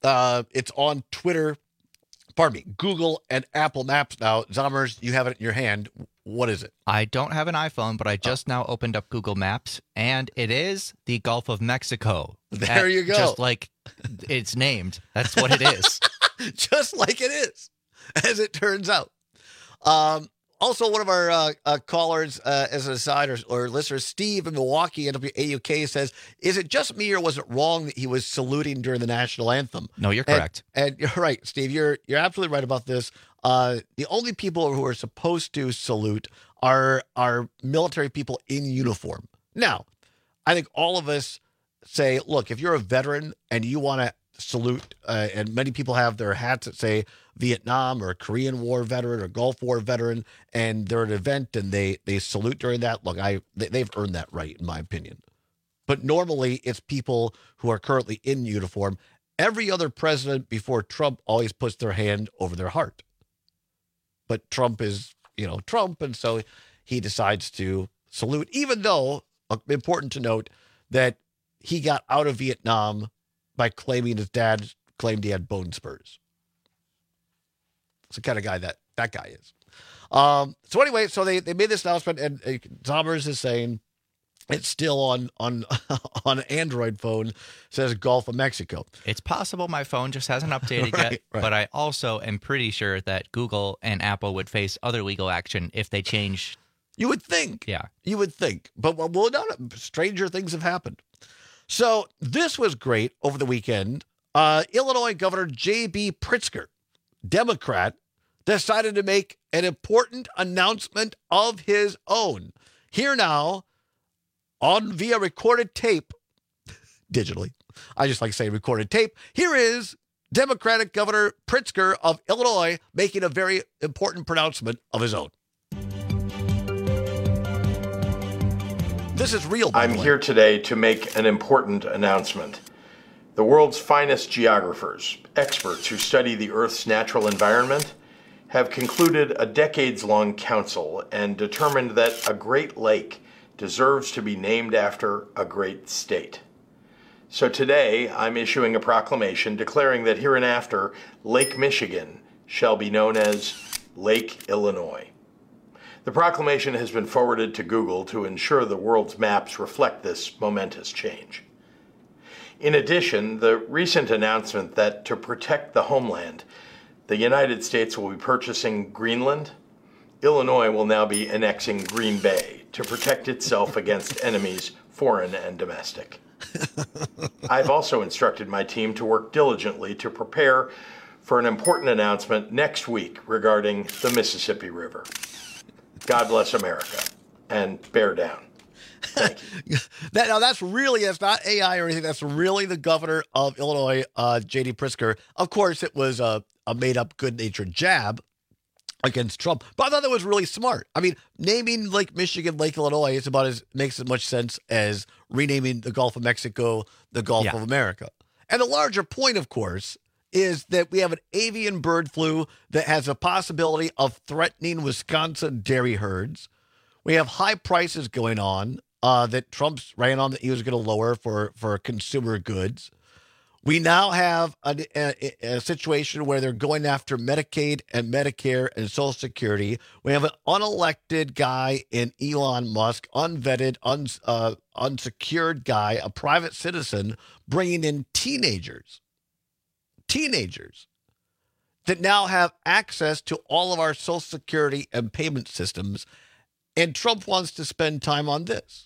Uh, it's on Twitter, pardon me, Google and Apple Maps now. Zommers, you have it in your hand. What is it? I don't have an iPhone, but I just oh. now opened up Google Maps, and it is the Gulf of Mexico. There At, you go. Just like it's named. That's what it is. Just like it is, as it turns out. Um, also, one of our uh, uh, callers, uh, as an aside, or, or listeners, Steve in Milwaukee, N W A U K, says, is it just me or was it wrong that he was saluting during the national anthem? No, you're and, correct. And you're right, Steve. You're you're absolutely right about this. Uh, the only people who are supposed to salute are, are military people in uniform. Now, I think all of us say, look, if you're a veteran and you want to salute, uh, and many people have their hats that say Vietnam or Korean War veteran or Gulf War veteran, and they're at an event and they, they salute during that. Look, I they, they've earned that right, in my opinion. But normally it's people who are currently in uniform. Every other president before Trump always puts their hand over their heart. But Trump is, you know, Trump, and so he decides to salute, even though, uh, important to note, that he got out of Vietnam by claiming his dad claimed he had bone spurs. It's the kind of guy that that guy is. Um, so anyway, so they, they made this announcement, and uh, Zommers is saying it's still on on on an Android phone, says Gulf of Mexico. It's possible my phone just hasn't updated right, yet, right. but I also am pretty sure that Google and Apple would face other legal action if they change. You would think. Yeah. You would think. But, well, well no, stranger things have happened. So this was great over the weekend. Uh, Illinois Governor J B Pritzker, Democrat, decided to make an important announcement of his own. Here now, on via recorded tape, digitally, I just like saying recorded tape. Here is Democratic Governor Pritzker of Illinois making a very important pronouncement of his own. This is real. I'm here today to make an important announcement. The world's finest geographers, experts who study the Earth's natural environment, have concluded a decades-long council and determined that a Great Lake deserves to be named after a great state. So today, I'm issuing a proclamation declaring that hereinafter, Lake Michigan shall be known as Lake Illinois. The proclamation has been forwarded to Google to ensure the world's maps reflect this momentous change. In addition, the recent announcement that to protect the homeland, the United States will be purchasing Greenland, Illinois will now be annexing Green Bay to protect itself against enemies, foreign and domestic. I've also instructed my team to work diligently to prepare for an important announcement next week regarding the Mississippi River. God bless America, and bear down. Thank you. that, now, that's really, that's not A I or anything. That's really the governor of Illinois, uh, J D Pritzker. Of course, it was a, a made-up, good-natured jab against Trump, but I thought that was really smart. I mean, naming Lake Michigan, Lake Illinois is about as makes as much sense as renaming the Gulf of Mexico the Gulf Yeah. of America. And the larger point, of course, is that we have an avian bird flu that has a possibility of threatening Wisconsin dairy herds. We have high prices going on uh, that Trump's ran on that he was going to lower for, for consumer goods. We now have a, a, a situation where they're going after Medicaid and Medicare and Social Security. We have an unelected guy in Elon Musk, unvetted, un, uh, unsecured guy, a private citizen, bringing in teenagers, teenagers that now have access to all of our Social Security and payment systems. And Trump wants to spend time on this.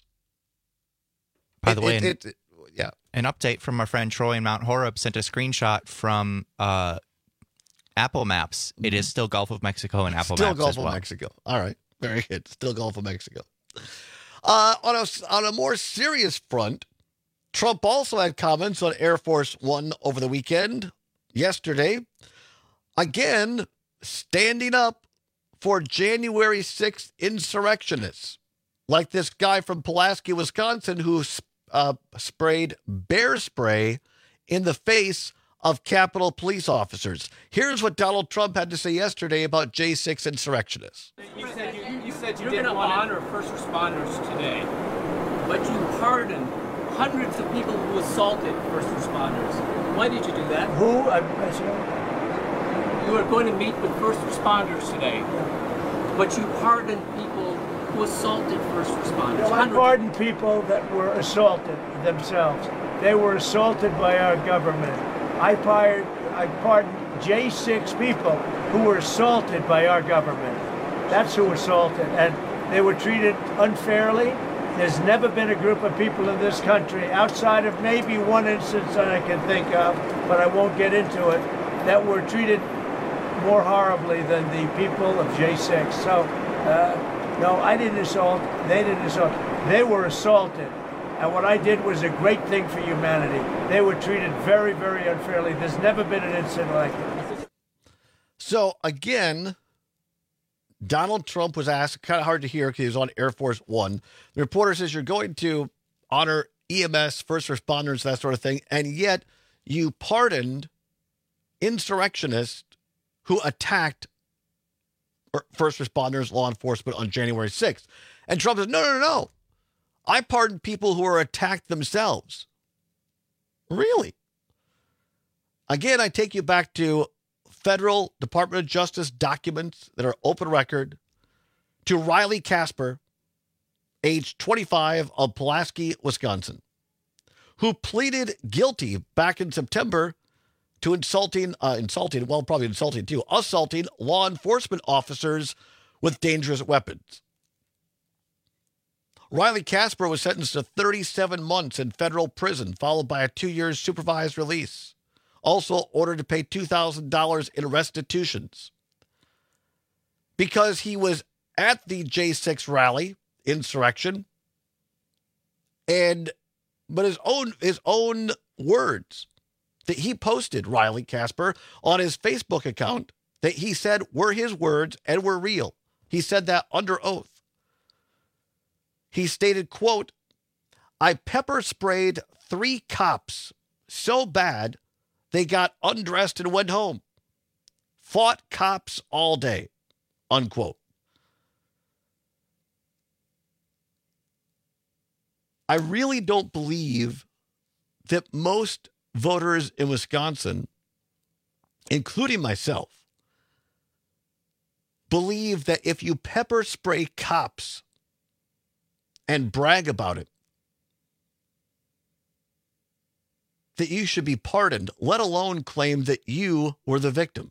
By It- the way, it- an, it- it- yeah. an update from our friend Troy in Mount Horeb sent a screenshot from uh, Apple Maps. It is still Gulf of Mexico and Apple Still Maps Gulf as well. of Mexico. All right. Very good. Still Gulf of Mexico. Uh, on a, on a more serious front, Trump also had comments on Air Force One over the weekend, yesterday. Again, standing up for January sixth insurrectionists, like this guy from Pulaski, Wisconsin, who uh, sprayed bear spray in the face of Capitol police officers. Here's what Donald Trump had to say yesterday about J six insurrectionists. You said you, you, said you You're didn't want to honor first responders today, but you pardoned hundreds of people who assaulted first responders. Why did you do that? Who? I, I said, You were going to meet with first responders today, but you pardoned people who assaulted first responders. no, I pardoned people that were assaulted themselves. They were assaulted by our government. I, fired, I pardoned J six people who were assaulted by our government. That's who assaulted, and they were treated unfairly. There's never been a group of people in this country, outside of maybe one instance that I can think of, but I won't get into it, that were treated more horribly than the people of J six. So, uh, no, I didn't assault. They didn't assault. They were assaulted. And what I did was a great thing for humanity. They were treated very, very unfairly. There's never been an incident like this. So, again, Donald Trump was asked, kind of hard to hear because he was on Air Force One. The reporter says, you're going to honor E M S, first responders, that sort of thing, and yet you pardoned insurrectionists who attacked first responders, law enforcement on January sixth. And Trump says, no, no, no. I pardoned people who were attacked themselves. Really? Again, I take you back to federal Department of Justice documents that are open record to Riley Casper, age twenty-five, of Pulaski, Wisconsin, who pleaded guilty back in September to insulting, uh, insulting, well, probably insulting too, assaulting law enforcement officers with dangerous weapons. Riley Casper was sentenced to thirty-seven months in federal prison, followed by a two-year supervised release. Also ordered to pay two thousand dollars in restitutions because he was at the J six rally insurrection, and but his own his own words that he posted, Riley Casper, on his Facebook account that he said were his words and were real. He said that under oath. He stated, quote, I pepper sprayed three cops so bad they got undressed and went home. Fought cops all day, unquote. I really don't believe that most voters in Wisconsin, including myself, believe that if you pepper spray cops and brag about it, that you should be pardoned, let alone claim that you were the victim.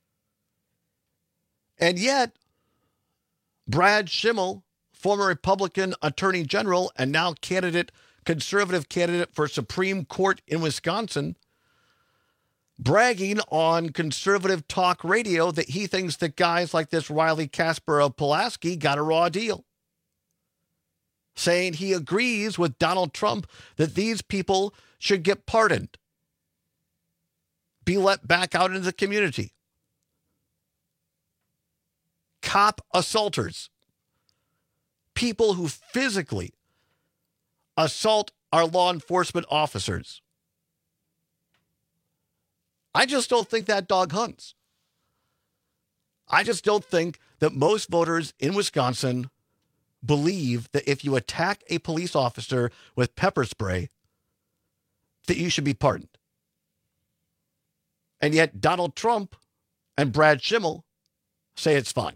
And yet, Brad Schimmel, former Republican Attorney General and now candidate, conservative candidate for Supreme Court in Wisconsin, bragging on conservative talk radio that he thinks that guys like this Riley Casper of Pulaski got a raw deal. Saying he agrees with Donald Trump that these people should get pardoned, be let back out into the community. Cop assaulters, people who physically assault our law enforcement officers. I just don't think that dog hunts. I just don't think that most voters in Wisconsin believe that if you attack a police officer with pepper spray, that you should be pardoned. And yet Donald Trump and Brad Schimmel say it's fine.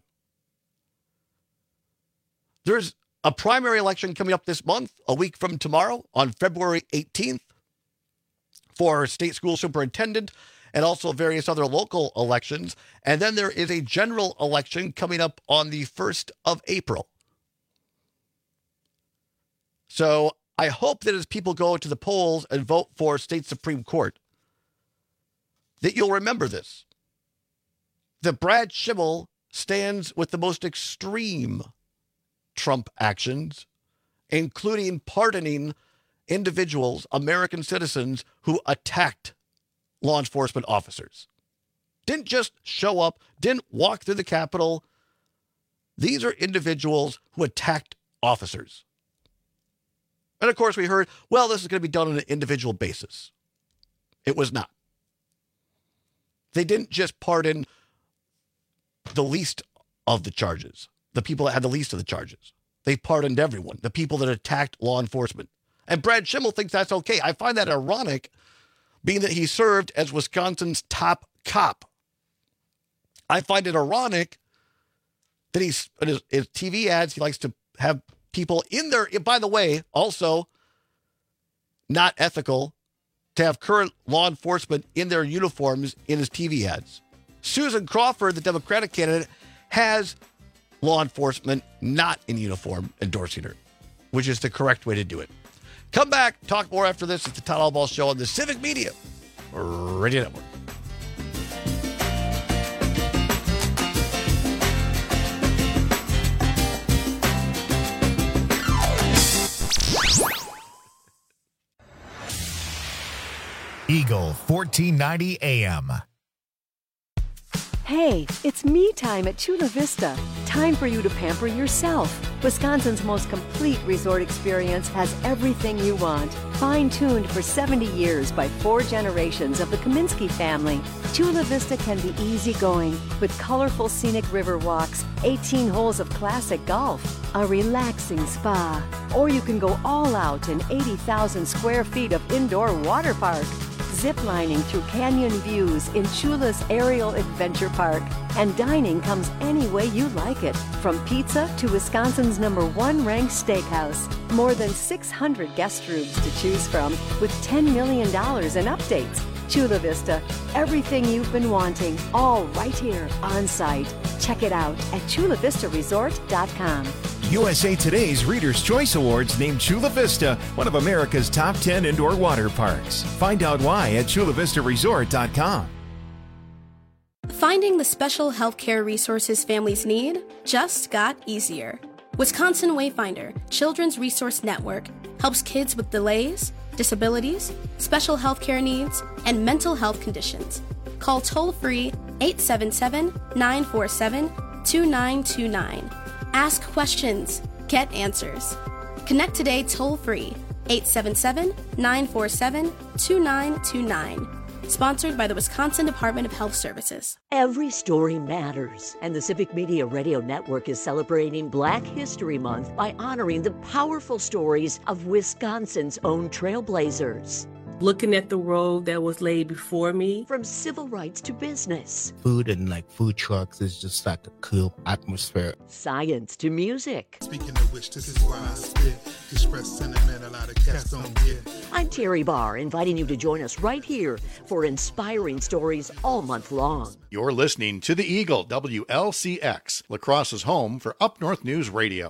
There's a primary election coming up this month, a week from tomorrow, on February eighteenth, for state school superintendent and also various other local elections. And then there is a general election coming up on the first of April. So I hope that as people go to the polls and vote for state Supreme Court, that you'll remember this. That Brad Schimmel stands with the most extreme Trump actions, including pardoning individuals, American citizens, who attacked law enforcement officers. Didn't just show up, didn't walk through the Capitol. These are individuals who attacked officers. And of course, we heard, well, this is going to be done on an individual basis. It was not. They didn't just pardon the least of the charges, the people that had the least of the charges. They pardoned everyone, the people that attacked law enforcement. And Brad Schimmel thinks that's okay. I find that ironic. being that he served as Wisconsin's top cop. I find it ironic that he's, in his, his T V ads, he likes to have people in there. By the way, also not ethical to have current law enforcement in their uniforms in his T V ads. Susan Crawford, the Democratic candidate, has law enforcement not in uniform endorsing her, which is the correct way to do it. Come back, talk more after this. It's the Todd Albaugh Show on the Civic Media Radio Network. Eagle fourteen ninety A M. Hey, it's me time at Chula Vista. Time for you to pamper yourself. Wisconsin's most complete resort experience has everything you want. Fine-tuned for seventy years by four generations of the Kaminsky family, Chula Vista can be easygoing with colorful scenic river walks, eighteen holes of classic golf, a relaxing spa, or you can go all out in eighty thousand square feet of indoor water park. Ziplining through canyon views in Chula's Aerial Adventure Park. And dining comes any way you like it, from pizza to Wisconsin's number one ranked steakhouse. More than six hundred guest rooms to choose from with ten million dollars in updates. Chula Vista, everything you've been wanting, all right here on site. Check it out at chula vista resort dot com. U S A Today's Reader's Choice Awards named Chula Vista one of America's top ten indoor water parks. Find out why at chula vista resort dot com. Finding the special healthcare resources families need just got easier. Wisconsin Wayfinder, Children's Resource Network, helps kids with delays, disabilities, special healthcare needs, and mental health conditions. Call toll-free eight seven seven, nine four seven, two nine two nine. Ask questions. Get answers. Connect today toll-free eight seven seven, nine four seven, two nine two nine. Sponsored by the Wisconsin Department of Health Services. Every story matters, and the Civic Media Radio Network is celebrating Black History Month by honoring the powerful stories of Wisconsin's own trailblazers. Looking at the road that was laid before me. From civil rights to business. Food and like food trucks is just like a cool atmosphere. Science to music. Speaking of which, this is why I spit. Express sentiment a lot of cats don't get. I'm Terry Barr, inviting you to join us right here for inspiring stories all month long. You're listening to the Eagle, W L C X, La Crosse's home for Up North News Radio.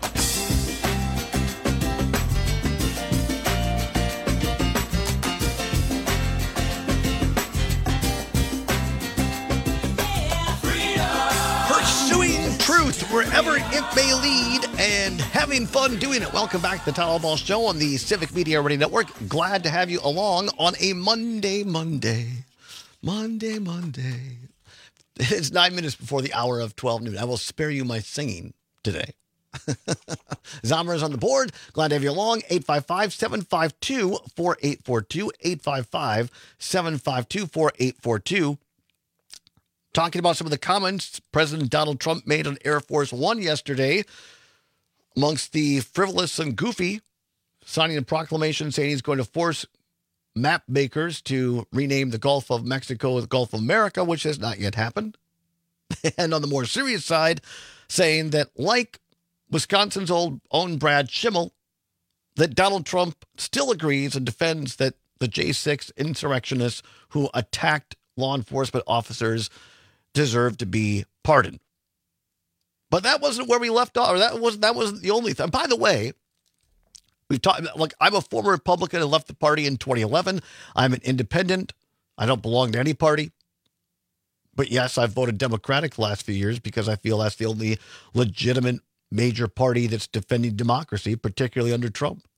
Truth wherever it may lead and having fun doing it. Welcome back to the Todd Albaugh Show on the Civic Media Radio Network. Glad to have you along on a Monday, Monday, Monday, Monday. It's nine minutes before the hour of twelve noon. I will spare you my singing today. Zomer is on the board. Glad to have you along. eight five five, seven five two, four eight four two. eight five five, seven five two, four eight four two. Talking about some of the comments President Donald Trump made on Air Force One yesterday, amongst the frivolous and goofy, signing a proclamation saying he's going to force map makers to rename the Gulf of Mexico the Gulf of America, which has not yet happened. And on the more serious side, saying that, like Wisconsin's old own Brad Schimmel, that Donald Trump still agrees and defends that the J six insurrectionists who attacked law enforcement officers deserve to be pardoned. But that wasn't where we left off, or that was that wasn't the only thing. By the way, we've talked like I'm a former Republican and left the party in twenty eleven. I'm an independent. I don't belong to any party. But yes, I've voted Democratic the last few years because I feel that's the only legitimate major party that's defending democracy, particularly under Trump.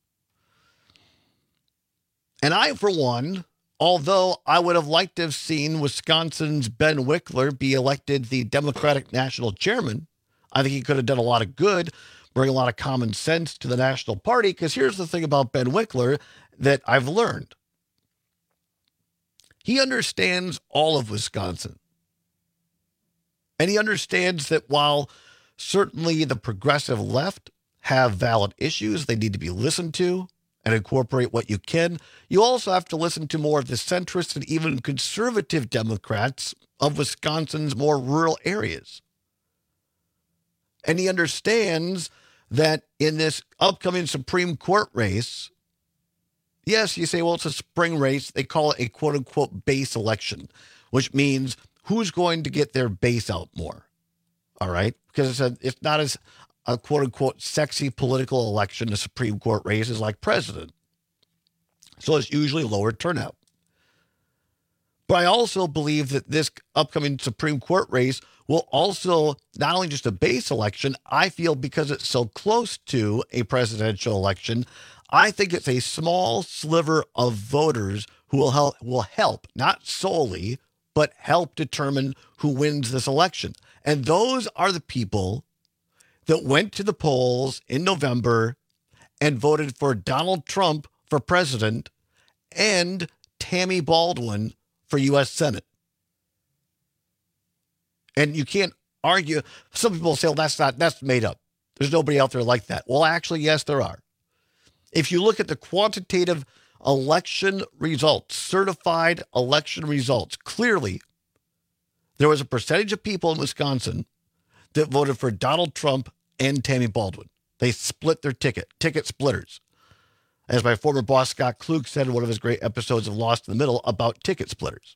And I, for one, although I would have liked to have seen Wisconsin's Ben Wickler be elected the Democratic national chairman, I think he could have done a lot of good, bring a lot of common sense to the national party, because here's the thing about Ben Wickler that I've learned. He understands all of Wisconsin. And he understands that while certainly the progressive left have valid issues, they need to be listened to and incorporate what you can. You also have to listen to more of the centrist and even conservative Democrats of Wisconsin's more rural areas. And he understands that in this upcoming Supreme Court race, yes, you say, well, it's a spring race. They call it a quote-unquote base election, which means who's going to get their base out more, all right? Because it's, a, it's not as a quote-unquote sexy political election, the Supreme Court race is like president. So it's usually lower turnout. But I also believe that this upcoming Supreme Court race will also, not only just a base election, I feel because it's so close to a presidential election, I think it's a small sliver of voters who will help, will help, not solely, but help determine who wins this election. And those are the people that went to the polls in November and voted for Donald Trump for president and Tammy Baldwin for U S Senate. And you can't argue. Some people say, well, that's not, that's made up. There's nobody out there like that. Well, actually, yes, there are. If you look at the quantitative election results, certified election results, clearly there was a percentage of people in Wisconsin that voted for Donald Trump and Tammy Baldwin. They split their ticket, ticket splitters. As my former boss, Scott Klug, said in one of his great episodes of Lost in the Middle about ticket splitters.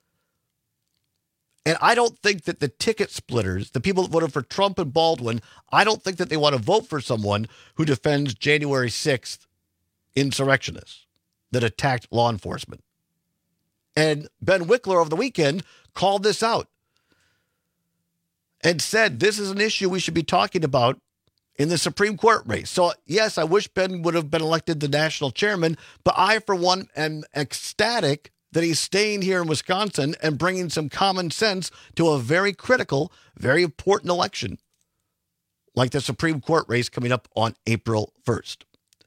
And I don't think that the ticket splitters, the people that voted for Trump and Baldwin, I don't think that they want to vote for someone who defends January sixth insurrectionists that attacked law enforcement. And Ben Wickler over the weekend called this out and said this is an issue we should be talking about in the Supreme Court race. So, yes, I wish Ben would have been elected the national chairman, but I, for one, am ecstatic that he's staying here in Wisconsin and bringing some common sense to a very critical, very important election like the Supreme Court race coming up on April first.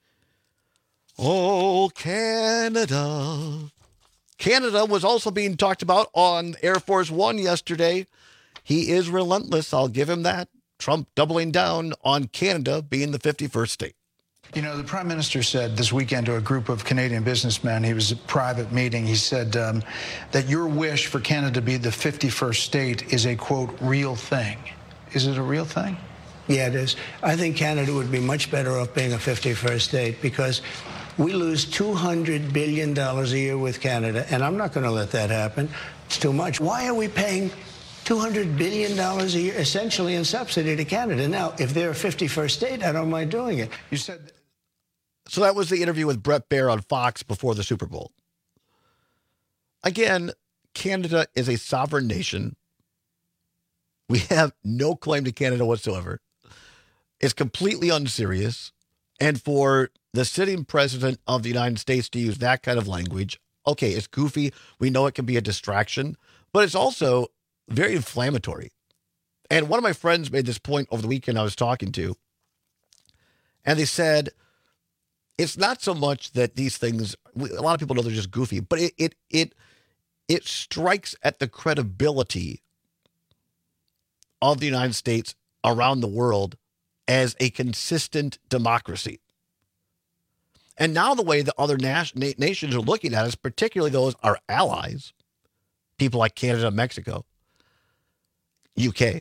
Oh, Canada. Canada was also being talked about on Air Force One yesterday. He is relentless. I'll give him that. Trump doubling down on Canada being the fifty-first state. You know, the Prime Minister said this weekend to a group of Canadian businessmen, he was at a private meeting, he said um, that your wish for Canada to be the fifty-first state is a, quote, real thing. Is it a real thing? Yeah, it is. I think Canada would be much better off being a fifty-first state because we lose two hundred billion dollars a year with Canada, and I'm not going to let that happen. It's too much. Why are we paying two hundred billion dollars a year essentially in subsidy to Canada? Now, if they're a fifty-first state, I don't mind doing it. You said... So that was the interview with Bret Baier on Fox before the Super Bowl. Again, Canada is a sovereign nation. We have no claim to Canada whatsoever. It's completely unserious. And for the sitting president of the United States to use that kind of language, okay, it's goofy. We know it can be a distraction, but it's also very inflammatory. And one of my friends made this point over the weekend I was talking to, and they said, it's not so much that these things, a lot of people know they're just goofy, but it it it it strikes at the credibility of the United States around the world as a consistent democracy. And now the way that other nas- nations are looking at us, particularly those our allies, people like Canada, Mexico, U K.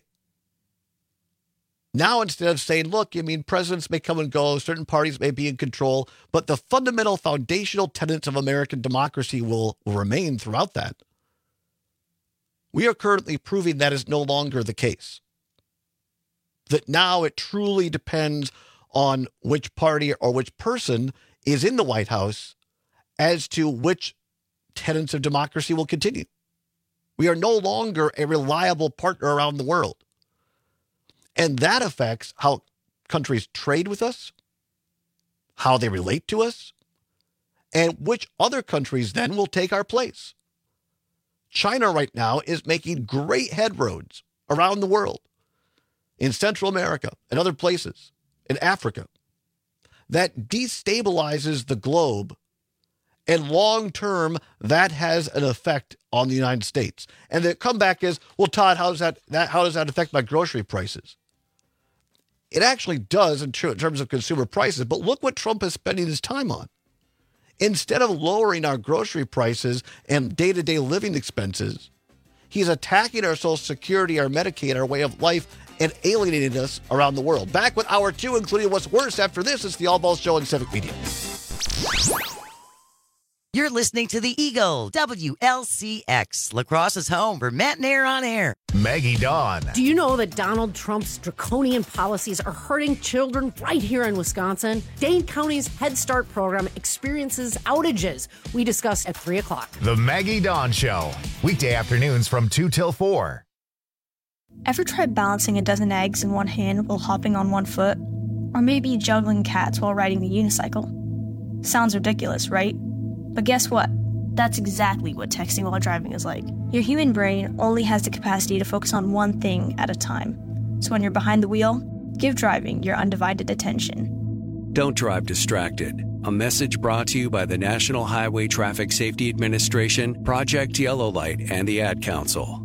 Now, instead of saying, look, I mean, presidents may come and go, certain parties may be in control, but the fundamental foundational tenets of American democracy will, will remain throughout that. We are currently proving that is no longer the case. That now it truly depends on which party or which person is in the White House as to which tenets of democracy will continue. We are no longer a reliable partner around the world. And that affects how countries trade with us, how they relate to us, and which other countries then will take our place. China right now is making great headroads around the world, in Central America and other places, in Africa, that destabilizes the globe. And long term, that has an effect on the United States. And the comeback is, well, Todd, how does that, that how does that affect my grocery prices? It actually does in terms of consumer prices, but look what Trump is spending his time on. Instead of lowering our grocery prices and day-to-day living expenses, he's attacking our Social Security, our Medicaid, our way of life, and alienating us around the world. Back with Hour two, including what's worse after this. It's the All Balls Show on Civic Media. You're listening to The Eagle, W L C X, La Crosse's home for Matt and Air on Air. Maggie Dawn. Do you know that Donald Trump's draconian policies are hurting children right here in Wisconsin? Dane County's Head Start program experiences outages. We discuss at three o'clock. The Maggie Dawn Show, weekday afternoons from two till four. Ever tried balancing a dozen eggs in one hand while hopping on one foot? Or maybe juggling cats while riding the unicycle? Sounds ridiculous, right? But guess what? That's exactly what texting while driving is like. Your human brain only has the capacity to focus on one thing at a time. So when you're behind the wheel, give driving your undivided attention. Don't drive distracted. A message brought to you by the National Highway Traffic Safety Administration, Project Yellow Light, and the Ad Council.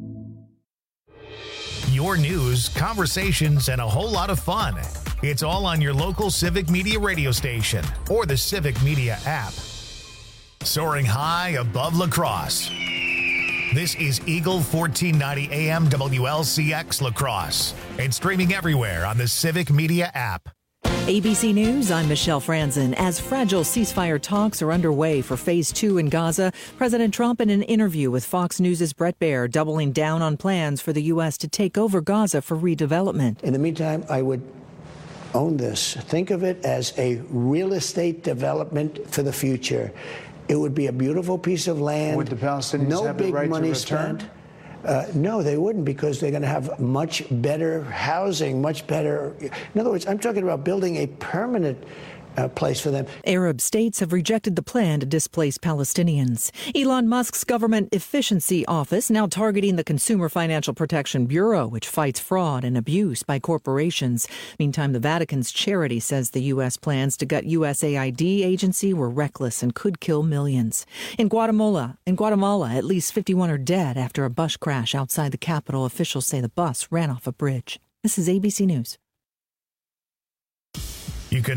Your news, conversations, and a whole lot of fun. It's all on your local Civic Media radio station or the Civic Media app. Soaring high above La Crosse. This is Eagle fourteen ninety A M W L C X La Crosse and streaming everywhere on the Civic Media app. A B C News, I'm Michelle Franzen. As fragile ceasefire talks are underway for phase two in Gaza, President Trump in an interview with Fox News' Brett Baer doubling down on plans for the U S to take over Gaza for redevelopment. In the meantime, I would own this. Think of it as a real estate development for the future. It would be a beautiful piece of land. Would the Palestinians no have the big right money to return? spent. Uh, no, they wouldn't, because they're going to have much better housing, much better. In other words, I'm talking about building a permanent uh, place for them. Arab states have rejected the plan to displace Palestinians. Elon Musk's Government Efficiency Office now targeting the Consumer Financial Protection Bureau, which fights fraud and abuse by corporations. Meantime, the Vatican's charity says the U S plans to gut U S A I D agency were reckless and could kill millions. In Guatemala, in Guatemala, at least fifty-one are dead after a bus crash outside the capital. Officials say the bus ran off a bridge. This is A B C News.